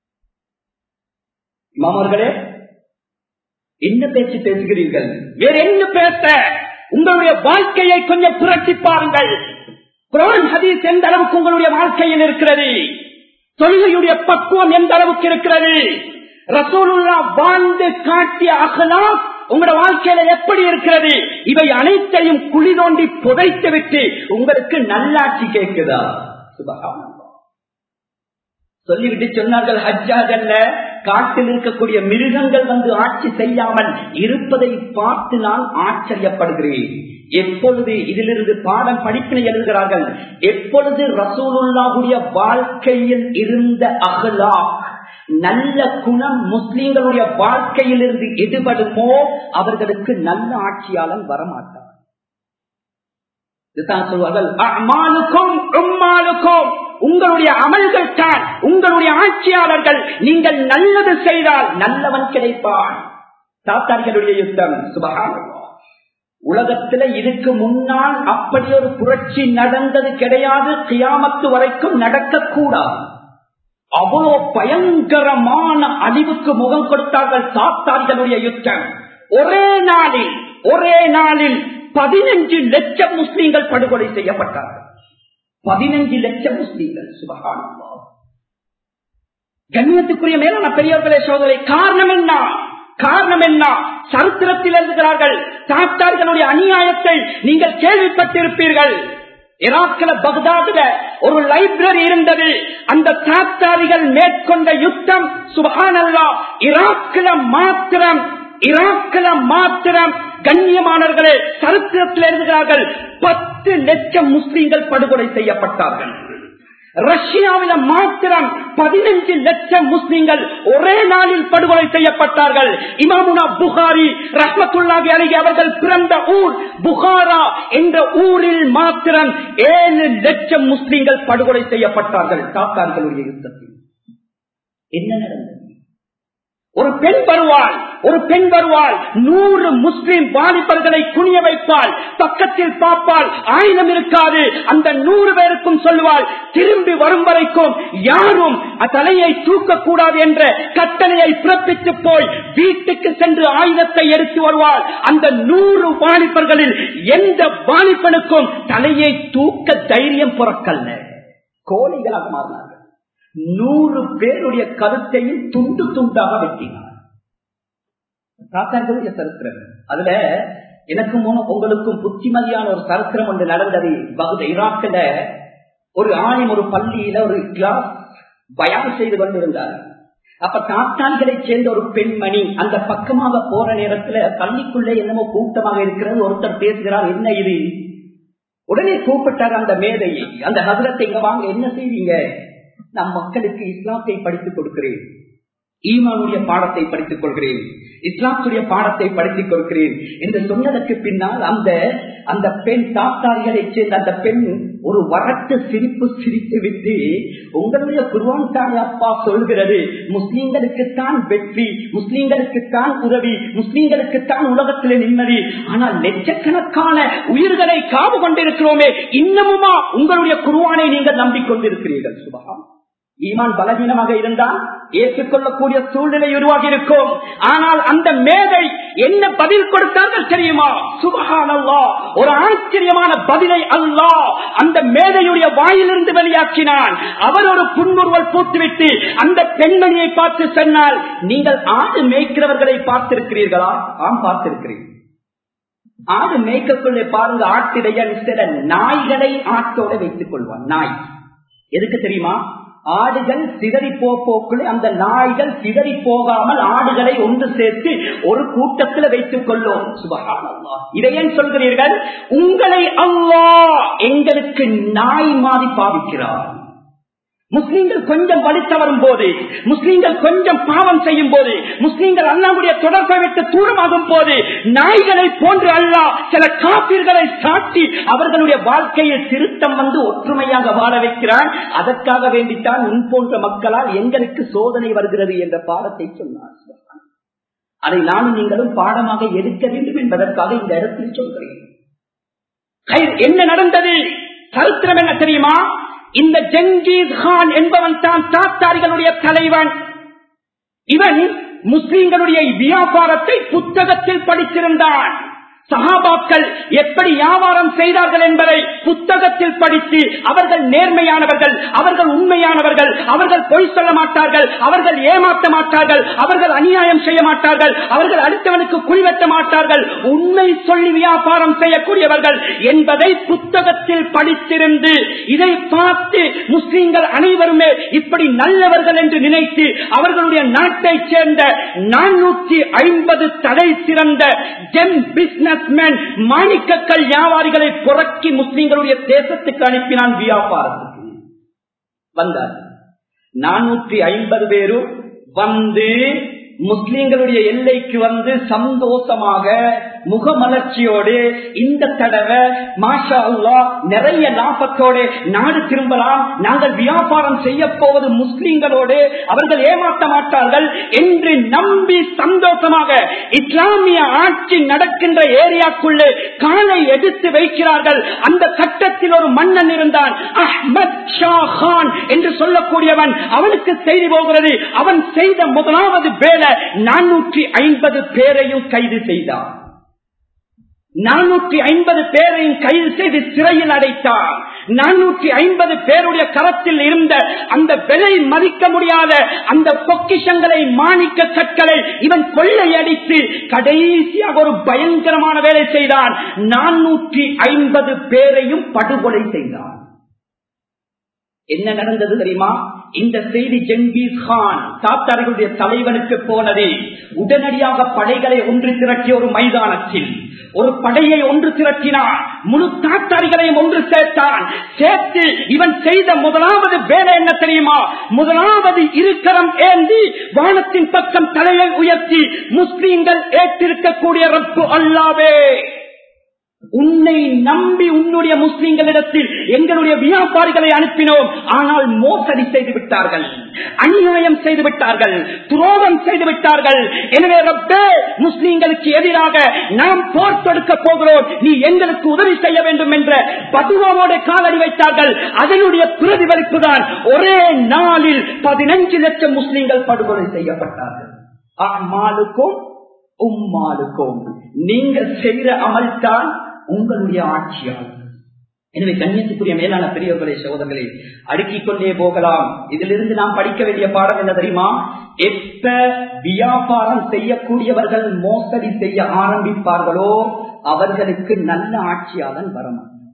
மாமர்களே, என்ன பேச்சு பேசுகிறீர்கள்? வேற என்ன பேச? உங்களுடைய வாழ்க்கையை கொஞ்சம் புரட்டி பாருங்கள். குர்ஆன் ஹதீஸ் எந்த அளவுக்கு உங்களுடைய வாழ்க்கையில் இருக்கிறது, தொழுகையுடைய பக்குவம் எந்த அளவுக்கு இருக்கிறது, ரசூலுல்லாஹ் வாழ்ந்து காட்டிய அக்லாக் உங்களோட வாழ்க்கையில எப்படி இருக்கிறது, இவை அனைத்தையும் குழி தோண்டி புதைத்து விட்டு உங்களுக்கு நல்லாட்சி கேட்குதா? சுப்ஹானல்லாஹ். சொல்லிவிட்டு சொன்னார்கள், ஹஜ்ஜாஜ் அல்ல, காட்டில் இருக்கக்கூடிய மிருகங்கள் வந்து ஆட்சி செய்யாமல் இருப்பதை பார்த்து நான் ஆச்சரியப்படுகிறேன். எப்பொழுது இதிலிருந்து பாடம் படிப்பினை எழுதுகிறார்கள், எப்பொழுது ரசூலுல்லாஹுடைய வாழ்க்கையில் இருந்த அக்லாக், நல்ல குணம் முஸ்லிம்களுடைய வாழ்க்கையில் இருந்து எடுபடுமோ அவர்களுக்கு நல்ல ஆட்சியாளன் வரமாட்டார். இதுதான் சொல்வார்கள், அமாலுக்கும் உம்மாலுக்கும், உங்களுடைய அமல்கள் தான் உங்களுடைய ஆட்சியாளர்கள். நீங்கள் நல்லது செய்தால் நல்லவன் கிடைப்பான். தாத்தார்களுடைய யுத்தம், சுப்ஹானல்லாஹ். உலகத்துல இதுக்கு முன்னால் அப்படி ஒரு புரட்சி நடந்தது கிடையாது, கியாமத்து வரைக்கும் நடக்கக்கூடாது. அவ்வளோ பயங்கரமான அழிவுக்கு முகம் கொடுத்தார்கள் தாத்தார்களுடைய யுத்தம். ஒரே நாளில் 15 லட்சம் முஸ்லீம்கள் படுகொலை செய்யப்பட்டார்கள். 15 லட்சம் முஸ்லீம்கள். சுப்ஹானல்லாஹ். கண்ணியத்துக்குரிய மேலான பெரியவர்களே, சோதரை, காரணம் என்ன? சரித்திரத்தில் எழுதுகிறார்கள், தாத்தார்களுடைய அநியாயத்தை நீங்கள் கேள்விப்பட்டிருப்பீர்கள். ஈராக்ல பக்தாதுல ஒரு லைப்ரரி இருந்தது. அந்த தாத்தாரிகள் மேற்கொண்ட யுத்தம், சுப்ஹானல்லாஹ், ஈராக்ல மாத்திரம் கண்ணியமானவர்களே, சரித்திரத்தில் எழுதுகிறார்கள் 10 லட்சம் முஸ்லீம்கள் படுகொலை செய்யப்பட்டார்கள். ரஷ்யாவில மாத்திரம் 15 லட்சம் முஸ்லிம்கள் ஒரே நாளில் படுகொலை செய்யப்பட்டார்கள். இமாமுனா புகாரி ரஹ்மத்துல்லாஹி அலைஹி அவர்கள் பிறந்த ஊர் புகாரா என்ற ஊரில் மாத்திரம் 7 லட்சம் முஸ்லிம்கள் படுகொலை செய்யப்பட்டார்கள் தாத்தார்களுடைய யுத்தத்தில். என்ன நடந்தது? ஒரு பெண் வருவாள் 100 முஸ்லிம் வாலிபர்களை குனிய வைப்பாள், பக்கத்தில் பார்ப்பாள், ஆயுதம் இருக்காது. அந்த 100 பேருக்கும் சொல்வாள், திரும்பி வரும் வரைக்கும் யாரும் தலையை தூக்கக்கூடாது என்ற கட்டளையை பிறப்பித்து போய் வீட்டுக்கு சென்று ஆயுதத்தை எடுத்து வருவாள். அந்த 100 வாலிபர்களில் எந்த வாலிபனுக்கும் தலையை தூக்க தைரியம் பிறக்கல்ல. கோழிகளாக மாறினார்கள். 100 பேருடைய கருத்தையும் துண்டு துண்டாக வெட்டினார். தாத்தார்களுடைய சரித்திரம். அதுல எனக்கும் உங்களுக்கும் புத்திமதியான ஒரு சரித்திரம் ஒன்று நடந்தது. ஈராக்கில் ஒரு ஆணிம் ஒரு பள்ளியில ஒரு கிளாஸ் பயான் செய்து கொண்டிருந்தார். அப்ப தாத்தான்களை சேர்ந்த ஒரு பெண்மணி அந்த பக்கமாக போற நேரத்துல பள்ளிக்குள்ளே என்னமோ கூட்டமாக இருக்கிறது. ஒருத்தர் பேசுகிறார், என்ன இது? உடனே கூப்பிட்டார் அந்த மேதையை, அந்த ஹஜ்ரத்தை, இங்க வாங்க, என்ன செய்வீங்க? நம் மக்களுக்கு இஸ்லாத்தை படித்துக் கொடுக்கிறேன், ஈமானுடைய பாடத்தை படித்துக் கொள்கிறேன், இஸ்லாத்துடைய பாடத்தை படித்துக் கொள்கிறேன் என்று சொன்னதற்கு பின்னால் அந்த பெண் தாத்தாரிகளை சேர்ந்த அந்த பெண் ஒரு வரட்டு சிரிப்பு சிரித்து விட்டு, உங்களுடைய குர்ஆன் தானே அப்பா சொல்கிறது, முஸ்லீம்களுக்குத்தான் வெற்றி, முஸ்லீம்களுக்குத்தான் உதவி, முஸ்லீம்களுக்குத்தான் உலகத்திலே நிம்மதி. ஆனால் லட்சக்கணக்கான உயிர்களை காவு கொண்டிருக்கிறோமே, இன்னமுமா உங்களுடைய குர்ஆனை நீங்கள் நம்பிக்கொண்டிருக்கிறீர்கள்? சுபஹான். ஈமான் பலவீனமாக இருந்தால் ஏற்றுக்கொள்ளக்கூடிய சூழ்நிலை உருவாகி இருக்கும். ஆனால் அந்த மேதை என்ன பதில் கொடுத்தார்கள் தெரியுமா? சுப்ஹானல்லாஹ், ஒரு ஆச்சரியமான பதிலை அல்லாஹ் அந்த மேதையுடைய வாயிலிருந்து வெளியாக்கினான். அவர் ஒரு புன்முறுவல் பூத்துவிட்டு அந்த பெண்மணியை பார்த்து சொன்னால், நீங்கள் ஆடு மேய்க்கிறவர்களை பார்த்திருக்கிறீர்களா? ஆம், பார்த்திருக்கிறேன். ஆடு மேய்க்கக்குள்ளே பாருங்க, ஆட்டிடைய சில நாய்களை ஆட்டோட வைத்துக் கொள்வான். நாய் எதுக்கு தெரியுமா? ஆடுகள் சிதறி போக்குள்ளே அந்த நாய்கள் சிதறி போகாமல் ஆடுகளை ஒன்று சேர்த்து ஒரு கூட்டத்தில் வைத்துக் கொள்ளும். சுப்ஹானல்லாஹ். இதை ஏன் சொல்கிறீர்கள்? உங்களை அல்லாஹ் எங்களுக்கு நாய் மாதிரி பாவிக்கிறார். முஸ்லீம்கள் கொஞ்சம் வழி தவறும் போது, முஸ்லீம்கள் கொஞ்சம் பாவம் செய்யும் போது, முஸ்லீம்கள் அல்லாஹ்வுடைய தொடர்பை விட்டு தூரமாகும் போது, நாய்களை போன்று அல்லாஹ் சில காபிர்களை சாட்டி அவர்களுடைய வாழ்க்கையில் திருத்தம் வந்து ஒற்றுமையாக வாழ வைக்கிறான். அதற்காக வேண்டித்தான் உன் போன்ற மக்களால் எங்களுக்கு சோதனை வருகிறது என்ற பாடத்தை சொன்னார். அதை நானும் நீங்களும் பாடமாக எடுக்க வேண்டும் என்பதற்காக இந்த இடத்தில் சொல்கிறேன். என்ன நடந்தது? சரித்திரம் என்ன தெரியுமா? இந்த ஜங்கீஸ் கான் என்பவன் தான் தாத்தாரிகளுடைய தலைவன். இவன் முஸ்லிம்களுடைய வியாபாரத்தை புத்தகத்தில் படித்திருந்தான். சஹாபாக்கள் எப்படி வியாபாரம் செய்தார்கள் என்பதை புத்தகத்தில் படித்து, அவர்கள் நேர்மையானவர்கள், அவர்கள் உண்மையானவர்கள், அவர்கள் பொய் சொல்ல மாட்டார்கள், அவர்கள் ஏமாற்ற மாட்டார்கள், அவர்கள் அநியாயம் செய்ய மாட்டார்கள், அவர்கள் அடுத்தவனுக்கு குறிவெட்ட மாட்டார்கள், உண்மை சொல்லி வியாபாரம் செய்யக்கூடியவர்கள் என்பதை புத்தகத்தில் படித்திருந்து, இதை பார்த்து முஸ்லிம்கள் அனைவருமே இப்படி நல்லவர்கள் என்று நினைத்து அவர்களுடைய நாட்டைச் சேர்ந்த 450 தடை சிறந்த ஜெம் பிசினஸ் மாணிக்கக்கல் வியாபாரிகளை புறக்கி முஸ்லிம்களுடைய தேசத்துக்கு அனுப்பினான். வியாபாரத்துக்கு வந்தார். 450 பேரும் வந்து முஸ்லிம்களுடைய எல்லைக்கு வந்து சந்தோஷமாக முகமலர்ச்சியோடு இந்த தடவை மாஷா அல்லாஹ் நிறைய லாபத்தோடு நாடு திரும்பலாம், நாங்கள் வியாபாரம் செய்ய போவது முஸ்லிம்களோடு, அவர்கள் ஏமாற்ற மாட்டார்கள் என்று நம்பி சந்தோஷமாக இஸ்லாமிய ஆட்சி நடக்கின்ற ஏரியாக்குள்ளே காலை எடுத்து வைக்கிறார்கள். அந்த கட்டத்தில் ஒரு மன்னன் இருந்தான், அஹ்மத் ஷா கான் என்று சொல்லக்கூடியவன். அவனுக்கு செய்தி போகிறது. அவன் செய்த முதலாவது வேலை 450 பேரையும் கைது செய்தான். 450 பேரையும் கைது செய்து சிறையில் அடைத்தார். 450 பேருடைய கரத்தில் இருந்த அந்த விலை மதிக்க முடியாத அந்த பொக்கிஷங்களை, மாணிக்க கற்களை இவன் கொள்ளையடித்து கடைசியாக ஒரு பயங்கரமான வேலை செய்தான். 450 பேரையும் படுகொலை செய்தான். என்ன நடந்தது தெரியுமா? இந்த செய்தி ஜெங்கீஸ் கான் தாத்தார்களுடைய தலைவனுக்கு போனது. உடனடியாக படைகளை ஒன்று திரட்டிய ஒரு மைதானத்தில் ஒரு படையை ஒன்று திரட்டினான். முழு தாத்தாரிகளையும் ஒன்று சேர்த்தான். சேர்த்து இவன் செய்த முதலாவது வேலை என்ன தெரியுமா? முதலாவது இருக்கரம் ஏந்தி வானத்தின் பக்கம் தலையை உயர்த்தி முஸ்லிம்கள் ஏற்றிருக்கக்கூடிய ரப்பு அல்லாவே, உன்னை நம்பி உன்னுடைய முஸ்லிம்களிடத்தில் எங்களுடைய வியாபாரிகளை அனுப்பினோம். ஆனால் மோசடி செய்து விட்டார்கள், அநியாயம் செய்து விட்டார்கள், துரோகம் செய்து விட்டார்கள். எனவே ரப்பே, முஸ்லிம்களுக்கு எதிராக நாம் போர் தொடுக்க போகிறோம், நீ எங்களுக்கு உதவி செய்ய வேண்டும் என்ற பதுவாவோடு காலடி வைத்தார்கள். அதனுடைய பிரதிபலிப்பு தான் ஒரே நாளில் 15 லட்சம் முஸ்லிம்கள் படுகொலை செய்யப்பட்டார்கள். அமாலுக்கும் உம்மாலுக்கும் நீங்கள் செய்கிற அமல்தான் உங்களுடைய ஆட்சியாளர். எனவே கண்ணியத்துக்குரிய மேலான பெரியவர்களே, சகோதரர்களே, அடுக்கிக் கொண்டே போகலாம். இதிலிருந்து நாம் படிக்க வேண்டிய பாடம் என்ன தெரியுமா? எப்ப வியாபாரம் செய்யக்கூடியவர்கள் மோசடி செய்ய ஆரம்பிப்பார்களோ அவர்களுக்கு நல்ல ஆட்சியாளன் வரமாட்டார்.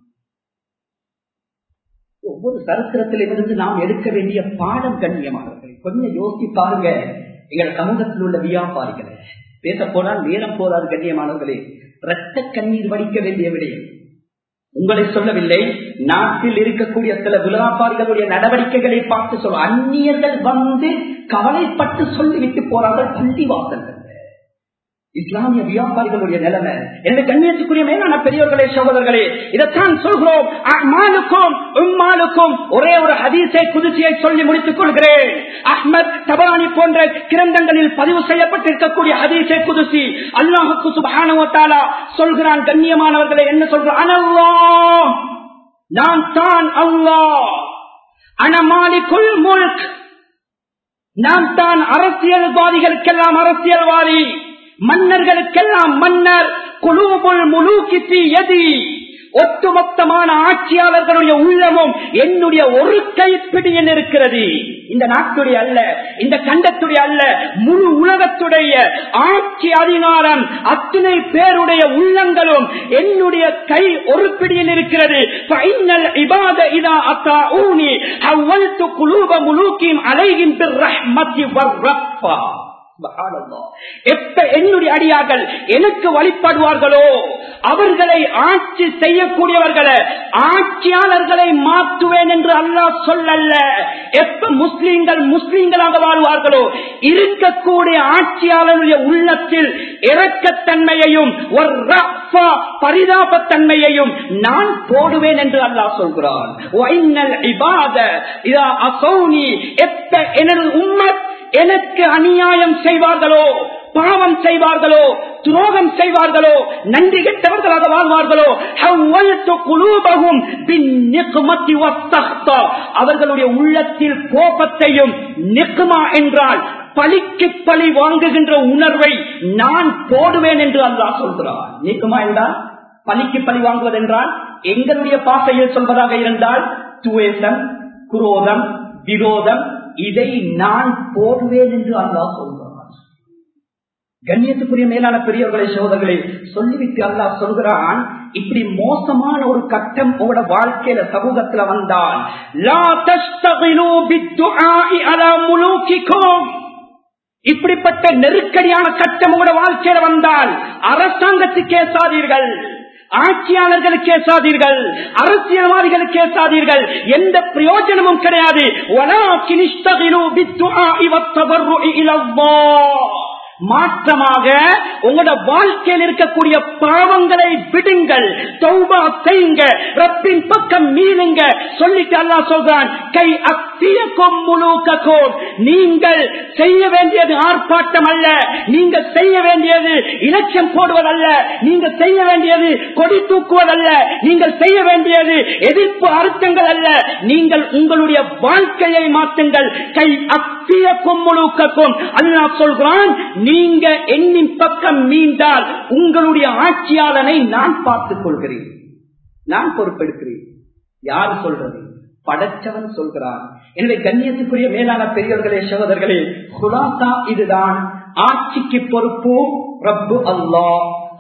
ஒவ்வொரு சரித்திரத்திலிருந்து நாம் எடுக்க வேண்டிய பாடம் கண்ணியமானவர்கள் கொஞ்சம் யோசித்து பாருங்க. எங்கள் சமூகத்தில் உள்ள வியாபாரிகளை பேச போனால் நேரம் போதாது. கண்ணியமானவர்களே, இரத்த கண்ணீர் வடிக்க வேண்டிய விடயம் உங்களை சொல்லவில்லை. நாட்டில் இருக்கக்கூடிய சில வியாபாரிகளுடைய நடவடிக்கைகளை பார்த்து சொல்ல அந்நியர்கள் வந்து கவலைப்பட்டு சொல்லிவிட்டு போறார்கள் பள்ளி வாசல்கள். இஸ்லாமிய வியாபாரிகளுடைய நிலைமை என்று கண்ணியத்துக்குரிய மேலான பெரியவர்களே, சகோதரர்களே, இதைத்தான் சொல்கிறோம். அஹ்மாலுக்கும் உம்மாலுக்கும் ஒரே ஒரு ஹதீஸை குதிசியை சொல்லி முடித்துக் கொள்கிறேன். அஹ்மத் தபரானி போன்ற கிரந்தங்களில் பதிவு செய்யப்பட்டிருக்கக்கூடிய ஹதீஸை குதிசி அல்லாஹ்வுக்கு சுப்ஹானஹு வ தஆலா சொல்கிறான். கண்ணியமானவர்களே, என்ன சொல்றான்? அனல்லாஹ், நான் தான் அல்லாஹ். அன மாலிகுல் முல்க், நான் தான் அரசியல்வாதிகளுக்கெல்லாம் அரசியல்வாதி, மன்னர்களுக்கெல்லாம் மன்னர். குலூபுல் முலூகி ஃபீ யதி, ஒட்டுமொத்தமான ஆட்சியாளர்களுடைய உள்ளமும் என்னுடைய ஒரு கைப்பிடியில் இருக்கிறது. இந்த நாட்டுடைய அல்ல, இந்த கண்டத்துடைய அல்ல, முழு உலகத்துடைய ஆட்சி அதிகாரம் அத்தனை பேருடைய உள்ளங்களும் என்னுடைய கை ஒரு பிடியில் இருக்கிறது. ஃபைனல் இபாத இதா அத்தாஊனி ஹவல்து குலூப முலூகிம் அலைஹிம் பிர்ரஹ்மத்தி வர்ரஃபா. எப்ப என்னுடைய அடியார்கள் எனக்கு வழிபடுவார்களோ அவர்களை ஆட்சி செய்யக்கூடியவர்களை ஆட்சியாளர்களை மாற்றுவேன் என்று அல்லாஹ் சொல்லல்ல. எப்ப முஸ்லிம்களாக வாழ்வார்களோ இருக்கக்கூடிய ஆட்சியாளருடைய உள்ளத்தில் இரக்கத்தன்மையையும் பரிதாபத்தன்மையையும் நான் போடுவேன் என்று அல்லாஹ் சொல்கிறான். எப்ப எனது உம்மத் எனக்கு அநியாயம் செய்வார்களோ, பாவம் செய்வார்களோ, துரோகம் செய்வார்களோ, நன்றி கெட்டவர்களாக வாழ்வார்களோ, அவர்களுடைய உள்ளத்தில் கோபத்தையும், நிக்மா என்றால் பழிக்கு பழி வாங்குகின்ற உணர்வை நான் போடுவேன் என்று அல்லாஹ் சொல்கிறார். நிக்மா என்றால் பழிக்கு பழி வாங்குவதென்றால் எங்களுடைய பாசையில் சொல்வதாக இருந்தால் துவேஷம், குரோதம், விரோதம், இதை நான் போடுவேன் என்று அல்லாஹ் சொல்கிறார். கண்ணியத்துக்குரிய மேலான பெரியவர்களை, சகோதரர்களை, சொல்லிவிட்டு அல்லாஹ் சொல்கிறான், இப்படி மோசமான ஒரு கட்டம் உங்களோட வாழ்க்கையில சமூகத்துல வந்தால் லா தஸ்தகிலு பித்துஆஇ அலா முலூகிக்கும், இப்படிப்பட்ட நெருக்கடியான கட்டம் உங்களோட வாழ்க்கையில வந்தால் அரசாங்கத்துக்கு ஏசாதீர்கள், ஆட்சியாளர்களுக்கு ஏசாதீர்கள், அரசியல்வாதிகளுக்கு ஏசாதீர்கள், எந்த பிரயோஜனமும் கிடையாது. வலாகின் இஸ்தகிலு பித்துஆஇ வத்தபர்ருஇ இலல்லாஹ், மாற்றமாக உங்களோட வாழ்க்கையில் இருக்கக்கூடிய பாவங்களை விடுங்கள், தௌபா செய்யுங்க, ரப்பின் பக்கம் மீளுங்க. சொல்லிட்டு அல்லாஹ் சொல்றான், கை அத்தியக்கும் முலூகக்கும், நீங்கள் செய்ய வேண்டியது ஆர்ப்பாட்டம் அல்ல, நீங்க செய்ய வேண்டியது இலட்சம் போடுவதல்ல, நீங்க செய்ய வேண்டியது கொடி தூக்குவதல்ல, நீங்கள் செய்ய வேண்டியது எதிர்ப்பு அர்த்தங்கள் அல்ல, நீங்கள் உங்களுடைய வாழ்க்கையை மாற்றுங்கள். கை அத்தியக்கும் முலூகக்கும், அல்லாஹ் சொல்றான், நீங்க என்னின் பக்கம் மீண்டால் உங்களுடைய ஆட்சியாளனை நான் பார்த்துக் கொள்கிறேன், நான் பொறுப்பெடுக்கிறேன். யார் சொல்றது? படைச்சவன் சொல்கிறான். எனவே கண்ணியத்துக்குரிய மேலான பெரியவர்களே, சகோதரர்களே, குலாசா இதுதான். ஆட்சிக்கு பொறுப்பு ரப்பு அல்லாஹ்,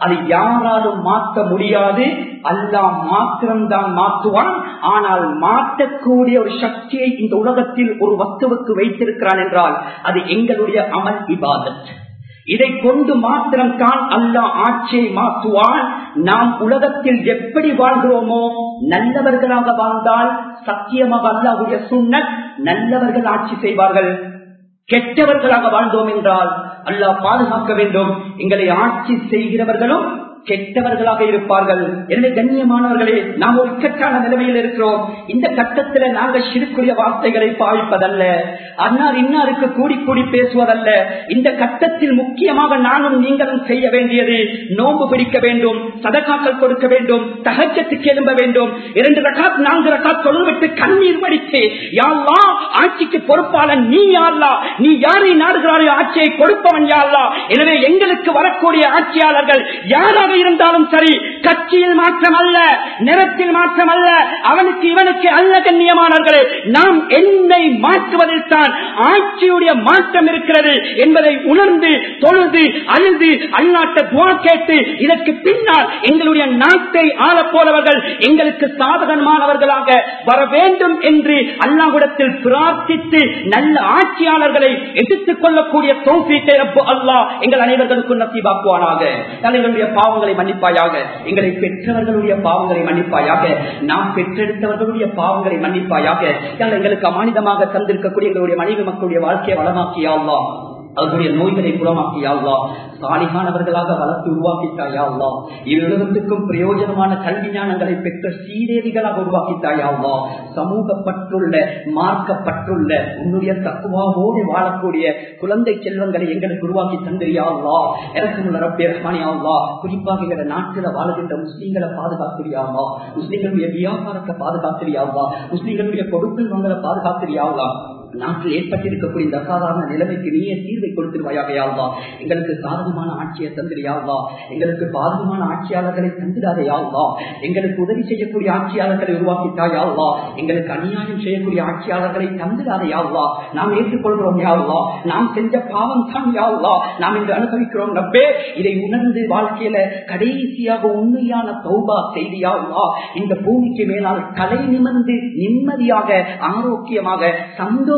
அது யாராலும் மாற்ற முடியாது. அல்லாஹ் மாத்திரம்தான் மாற்றுவான். ஆனால் மாற்றக்கூடிய ஒரு சக்தியை இந்த உலகத்தில் ஒரு வஸ்துவுக்கு வைத்திருக்கிறான் என்றால் அது எங்களுடைய அமல் இபாதத். இதை கொண்டு மாத்திரம் தான் அல்லாஹ் ஆட்சியை மாற்றுவான். நாம் உலகத்தில் எப்படி வாழ்கிறோமோ நல்லவர்களாக வாழ்ந்தால் சத்தியமாக அல்லாஹ்வுடைய சுன்னத் நல்லவர்கள் ஆட்சி செய்வார்கள். கெட்டவர்களாக வாழ்ந்தோம் என்றால் அல்லாஹ் பாதுகாக்க வேண்டும். எங்களை ஆட்சி செய்கிறவர்களும் கெட்டவர்களாக இருப்பார்கள். எனவே கண்ணியமானவர்களே, நாம் ஒரு இக்கட்டான நிலைமையில் இருக்கிறோம். இந்த கட்டத்தில் நாங்கள் ஷிர்க்குரிய வார்த்தைகளை பாவிப்பதல்ல, அன்னார் இன்னாருக்கு கூடி கூடி பேசுவதல்ல. இந்த கட்டத்தில் முக்கியமாக நானும் நீங்களும் செய்ய வேண்டியது நோன்பு பிடிக்க வேண்டும், சதகாக்கள் கொடுக்க வேண்டும், தஹஜ்ஜத்துக்கு எழும்ப வேண்டும், 2 ரகாத் 4 ரகாத் தொழுவிட்டு கண்ணீர் வடித்து யா அல்லாஹ் ஆட்சிக்கு பொறுப்பாளன் நீ யா அல்லாஹ், நீ யாரை நாடுகிறாரோ ஆட்சியை கொடுப்பவன் யா அல்லாஹ். எனவே எங்களுக்கு வரக்கூடிய ஆட்சியாளர்கள் யாராக இருந்தாலும் சரி, கட்சியில் மாற்றம் அல்ல, நிறத்தில் மாற்றம் அல்ல, அவனுக்கு இவனுக்கு அல்ல. கண்ணியமானவர்களே, நாம் என்னை மாற்றுவதில் தான் ஆட்சியுடைய மாற்றம் இருக்கிறது என்பதை உணர்ந்து தொழுது அழுது அல்லாஹ்விடம் துஆ கேட்டு இதற்கு பின்னால் எங்களுடைய நாட்டை ஆள போறவர்கள் எங்களுக்கு சாதகமானவர்களாக வர வேண்டும் என்று அல்லாஹ்விடத்தில் பிரார்த்தித்து நல்ல ஆட்சியாளர்களை எடுத்துக் கொள்ளக்கூடிய தௌஃபீக்கை ரப்பு அல்லாஹ் எங்கள் அனைவருக்கும் நசீபாக்குவானாக. எங்களுடைய பாவங்களை மன்னிப்பாயாக, எங்களை பெற்றவர்களுடைய பாவங்களை மன்னிப்பாயாக, நாம் பெற்றெடுத்தவர்களுடைய பாவங்களை மன்னிப்பாயாக. எங்களுக்கு அமானிதமாக தந்திருக்கக்கூடிய எங்களுடைய மனைவி மக்களுடைய வாழ்க்கையை வளமாக்கியா அல்லாஹ், அவர்களுடைய நோய்களை குணமாக்கியா அல்லாஹ், சாலிகானவர்களாக வளர்த்து உருவாக்கித்தாயா அல்லாஹ், இவ்வுலகத்துக்கும் பிரயோஜனமான கல்வி ஞானங்களை பெற்ற சீதேவிகளாக உருவாக்கித்தாயா அல்லாஹ், சமூகப்பற்றுள்ள மார்க்கப்பற்றுள்ள உன்னுடைய தக்குவாவோடு வாழக்கூடிய குழந்தை செல்வங்களை எங்களுக்கு உருவாக்கி தந்திரியா அல்லாஹ். இரக்கமுள்ள ரப்பே ரஹ்மானியா அல்லாஹ், குறிப்பாக எங்கள் நாட்டில் வாழுகின்ற முஸ்லீம்களை பாதுகாக்கிறியா அல்லாஹ், முஸ்லீம்களுடைய வியாபாரத்தை பாதுகாக்கிறியா அல்லாஹ், முஸ்லீம்களுடைய கொடுக்கல் வாங்கலை பாதுகாக்கிறியா அல்லாஹ். நாட்டில் ஏற்பட்டிருக்கக்கூடிய இந்த அசாதாரண நிலைமைக்கு நீயே தீர்வை கொடுத்திருவாயாக யா அல்லாஹ். எங்களுக்கு சாதகமான ஆட்சியை தந்திரியா அல்லாஹ், எங்களுக்கு பாதகமான ஆட்சியாளர்களை தந்திராதே யா அல்லாஹ். எங்களுக்கு உதவி செய்யக்கூடிய ஆட்சியாளர்களை உருவாக்கிட்டாயா அல்லாஹ், எங்களுக்கு அநியாயம் செய்யக்கூடிய ஆட்சியாளர்களை தந்திராதே யா அல்லாஹ். நாம் ஏற்றுக்கொள்கிறோம் யா அல்லாஹ், நாம் செஞ்ச பாவம் தான் யா அல்லாஹ் நாம் இன்று அனுபவிக்கிறோம் ரப்பே. இதை உணர்ந்து வாழ்க்கையில கடைசியாக உண்மையான தௌபா செய்தியா அல்லாஹ், இந்த பூமிக்கு மேலால் தலை நிமிர்ந்து நிம்மதியாக ஆரோக்கியமாக சந்தோஷமாக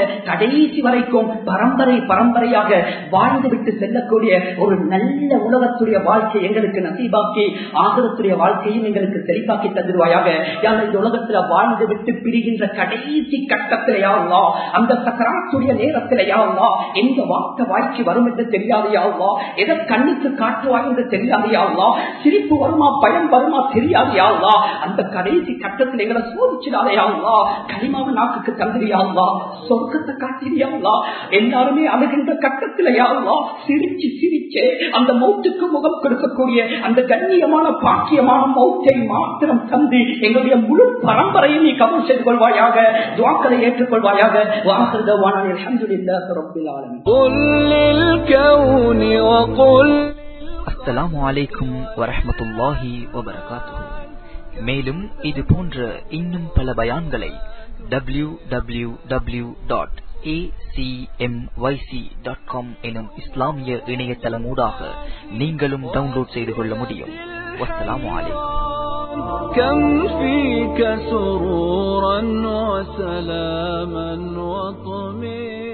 கடைசி வரைக்கும் பரம்பரையாக வாழ்ந்துவிட்டு செல்லக்கூடிய ஒரு நல்ல உலகத்துடைய வாழ்க்கை எங்களுக்கு நசீபாக்கி ஆகிரத்துடைய வாழ்க்கையும் எங்களுக்கு செழிப்பாக்கி தந்துடுவாயாக. இந்த உலகத்துல வாழ்ந்து விட்டு பிரிகின்ற கடைசி கட்டத்திலேயா அல்லாஹ், அந்த சக்கராத்துடைய நேரத்திலேயா அல்லாஹ் எந்த வாழ்க்கை வரும் என்று தெரியாதையா அல்லாஹ், எதை கண்ணுக்கு காட்டுவாய் என்று தெரியாதையா அல்லாஹ், சிரிப்பு வருமா பயம் வருமா தெரியாதையா அல்லாஹ், அந்த கடைசி கட்டத்தில் எங்களை சோதிச்சிடாதையா அல்லாஹ், கலிமாவை நாக்குக்கு தந்திரியா அல்லாஹ், சொர்க்கத்தை காட்டியா அல்லாஹ். எல்லாருமே அழுகின்ற கட்டத்திலேயா அல்லாஹ் சிரிச்சு அந்த மௌத்துக்கு முகம் கொடுக்கக்கூடிய அந்த கண்ணியமான பாக்கியமான மௌத்தை மாத்திரம் தந்து எங்களுடைய முழு பரம்பரையை நீ கபூல் செய்து கொள்வாயாக, துஆக்களை ஏற்றுக்கொள்வாயாக. வாஹிர் தஅவானா அல்ஹம்துலில்லாஹி ரப்பில் ஆலமீன். அஸ்ஸலாமு அலைக்கும் வரஹ்மத்துல்லாஹி வபரகாத்துஹு. மேலும் இது போன்ற இன்னும் பல பயான்களை www.acmyc.com எனும் இஸ்லாமிய இணையதளமூடாக நீங்களும் டவுன்லோட் செய்து கொள்ள முடியும். வஸ்ஸலாமு அலைக்கும். كم فيك سرورا وسلاما وطمئنا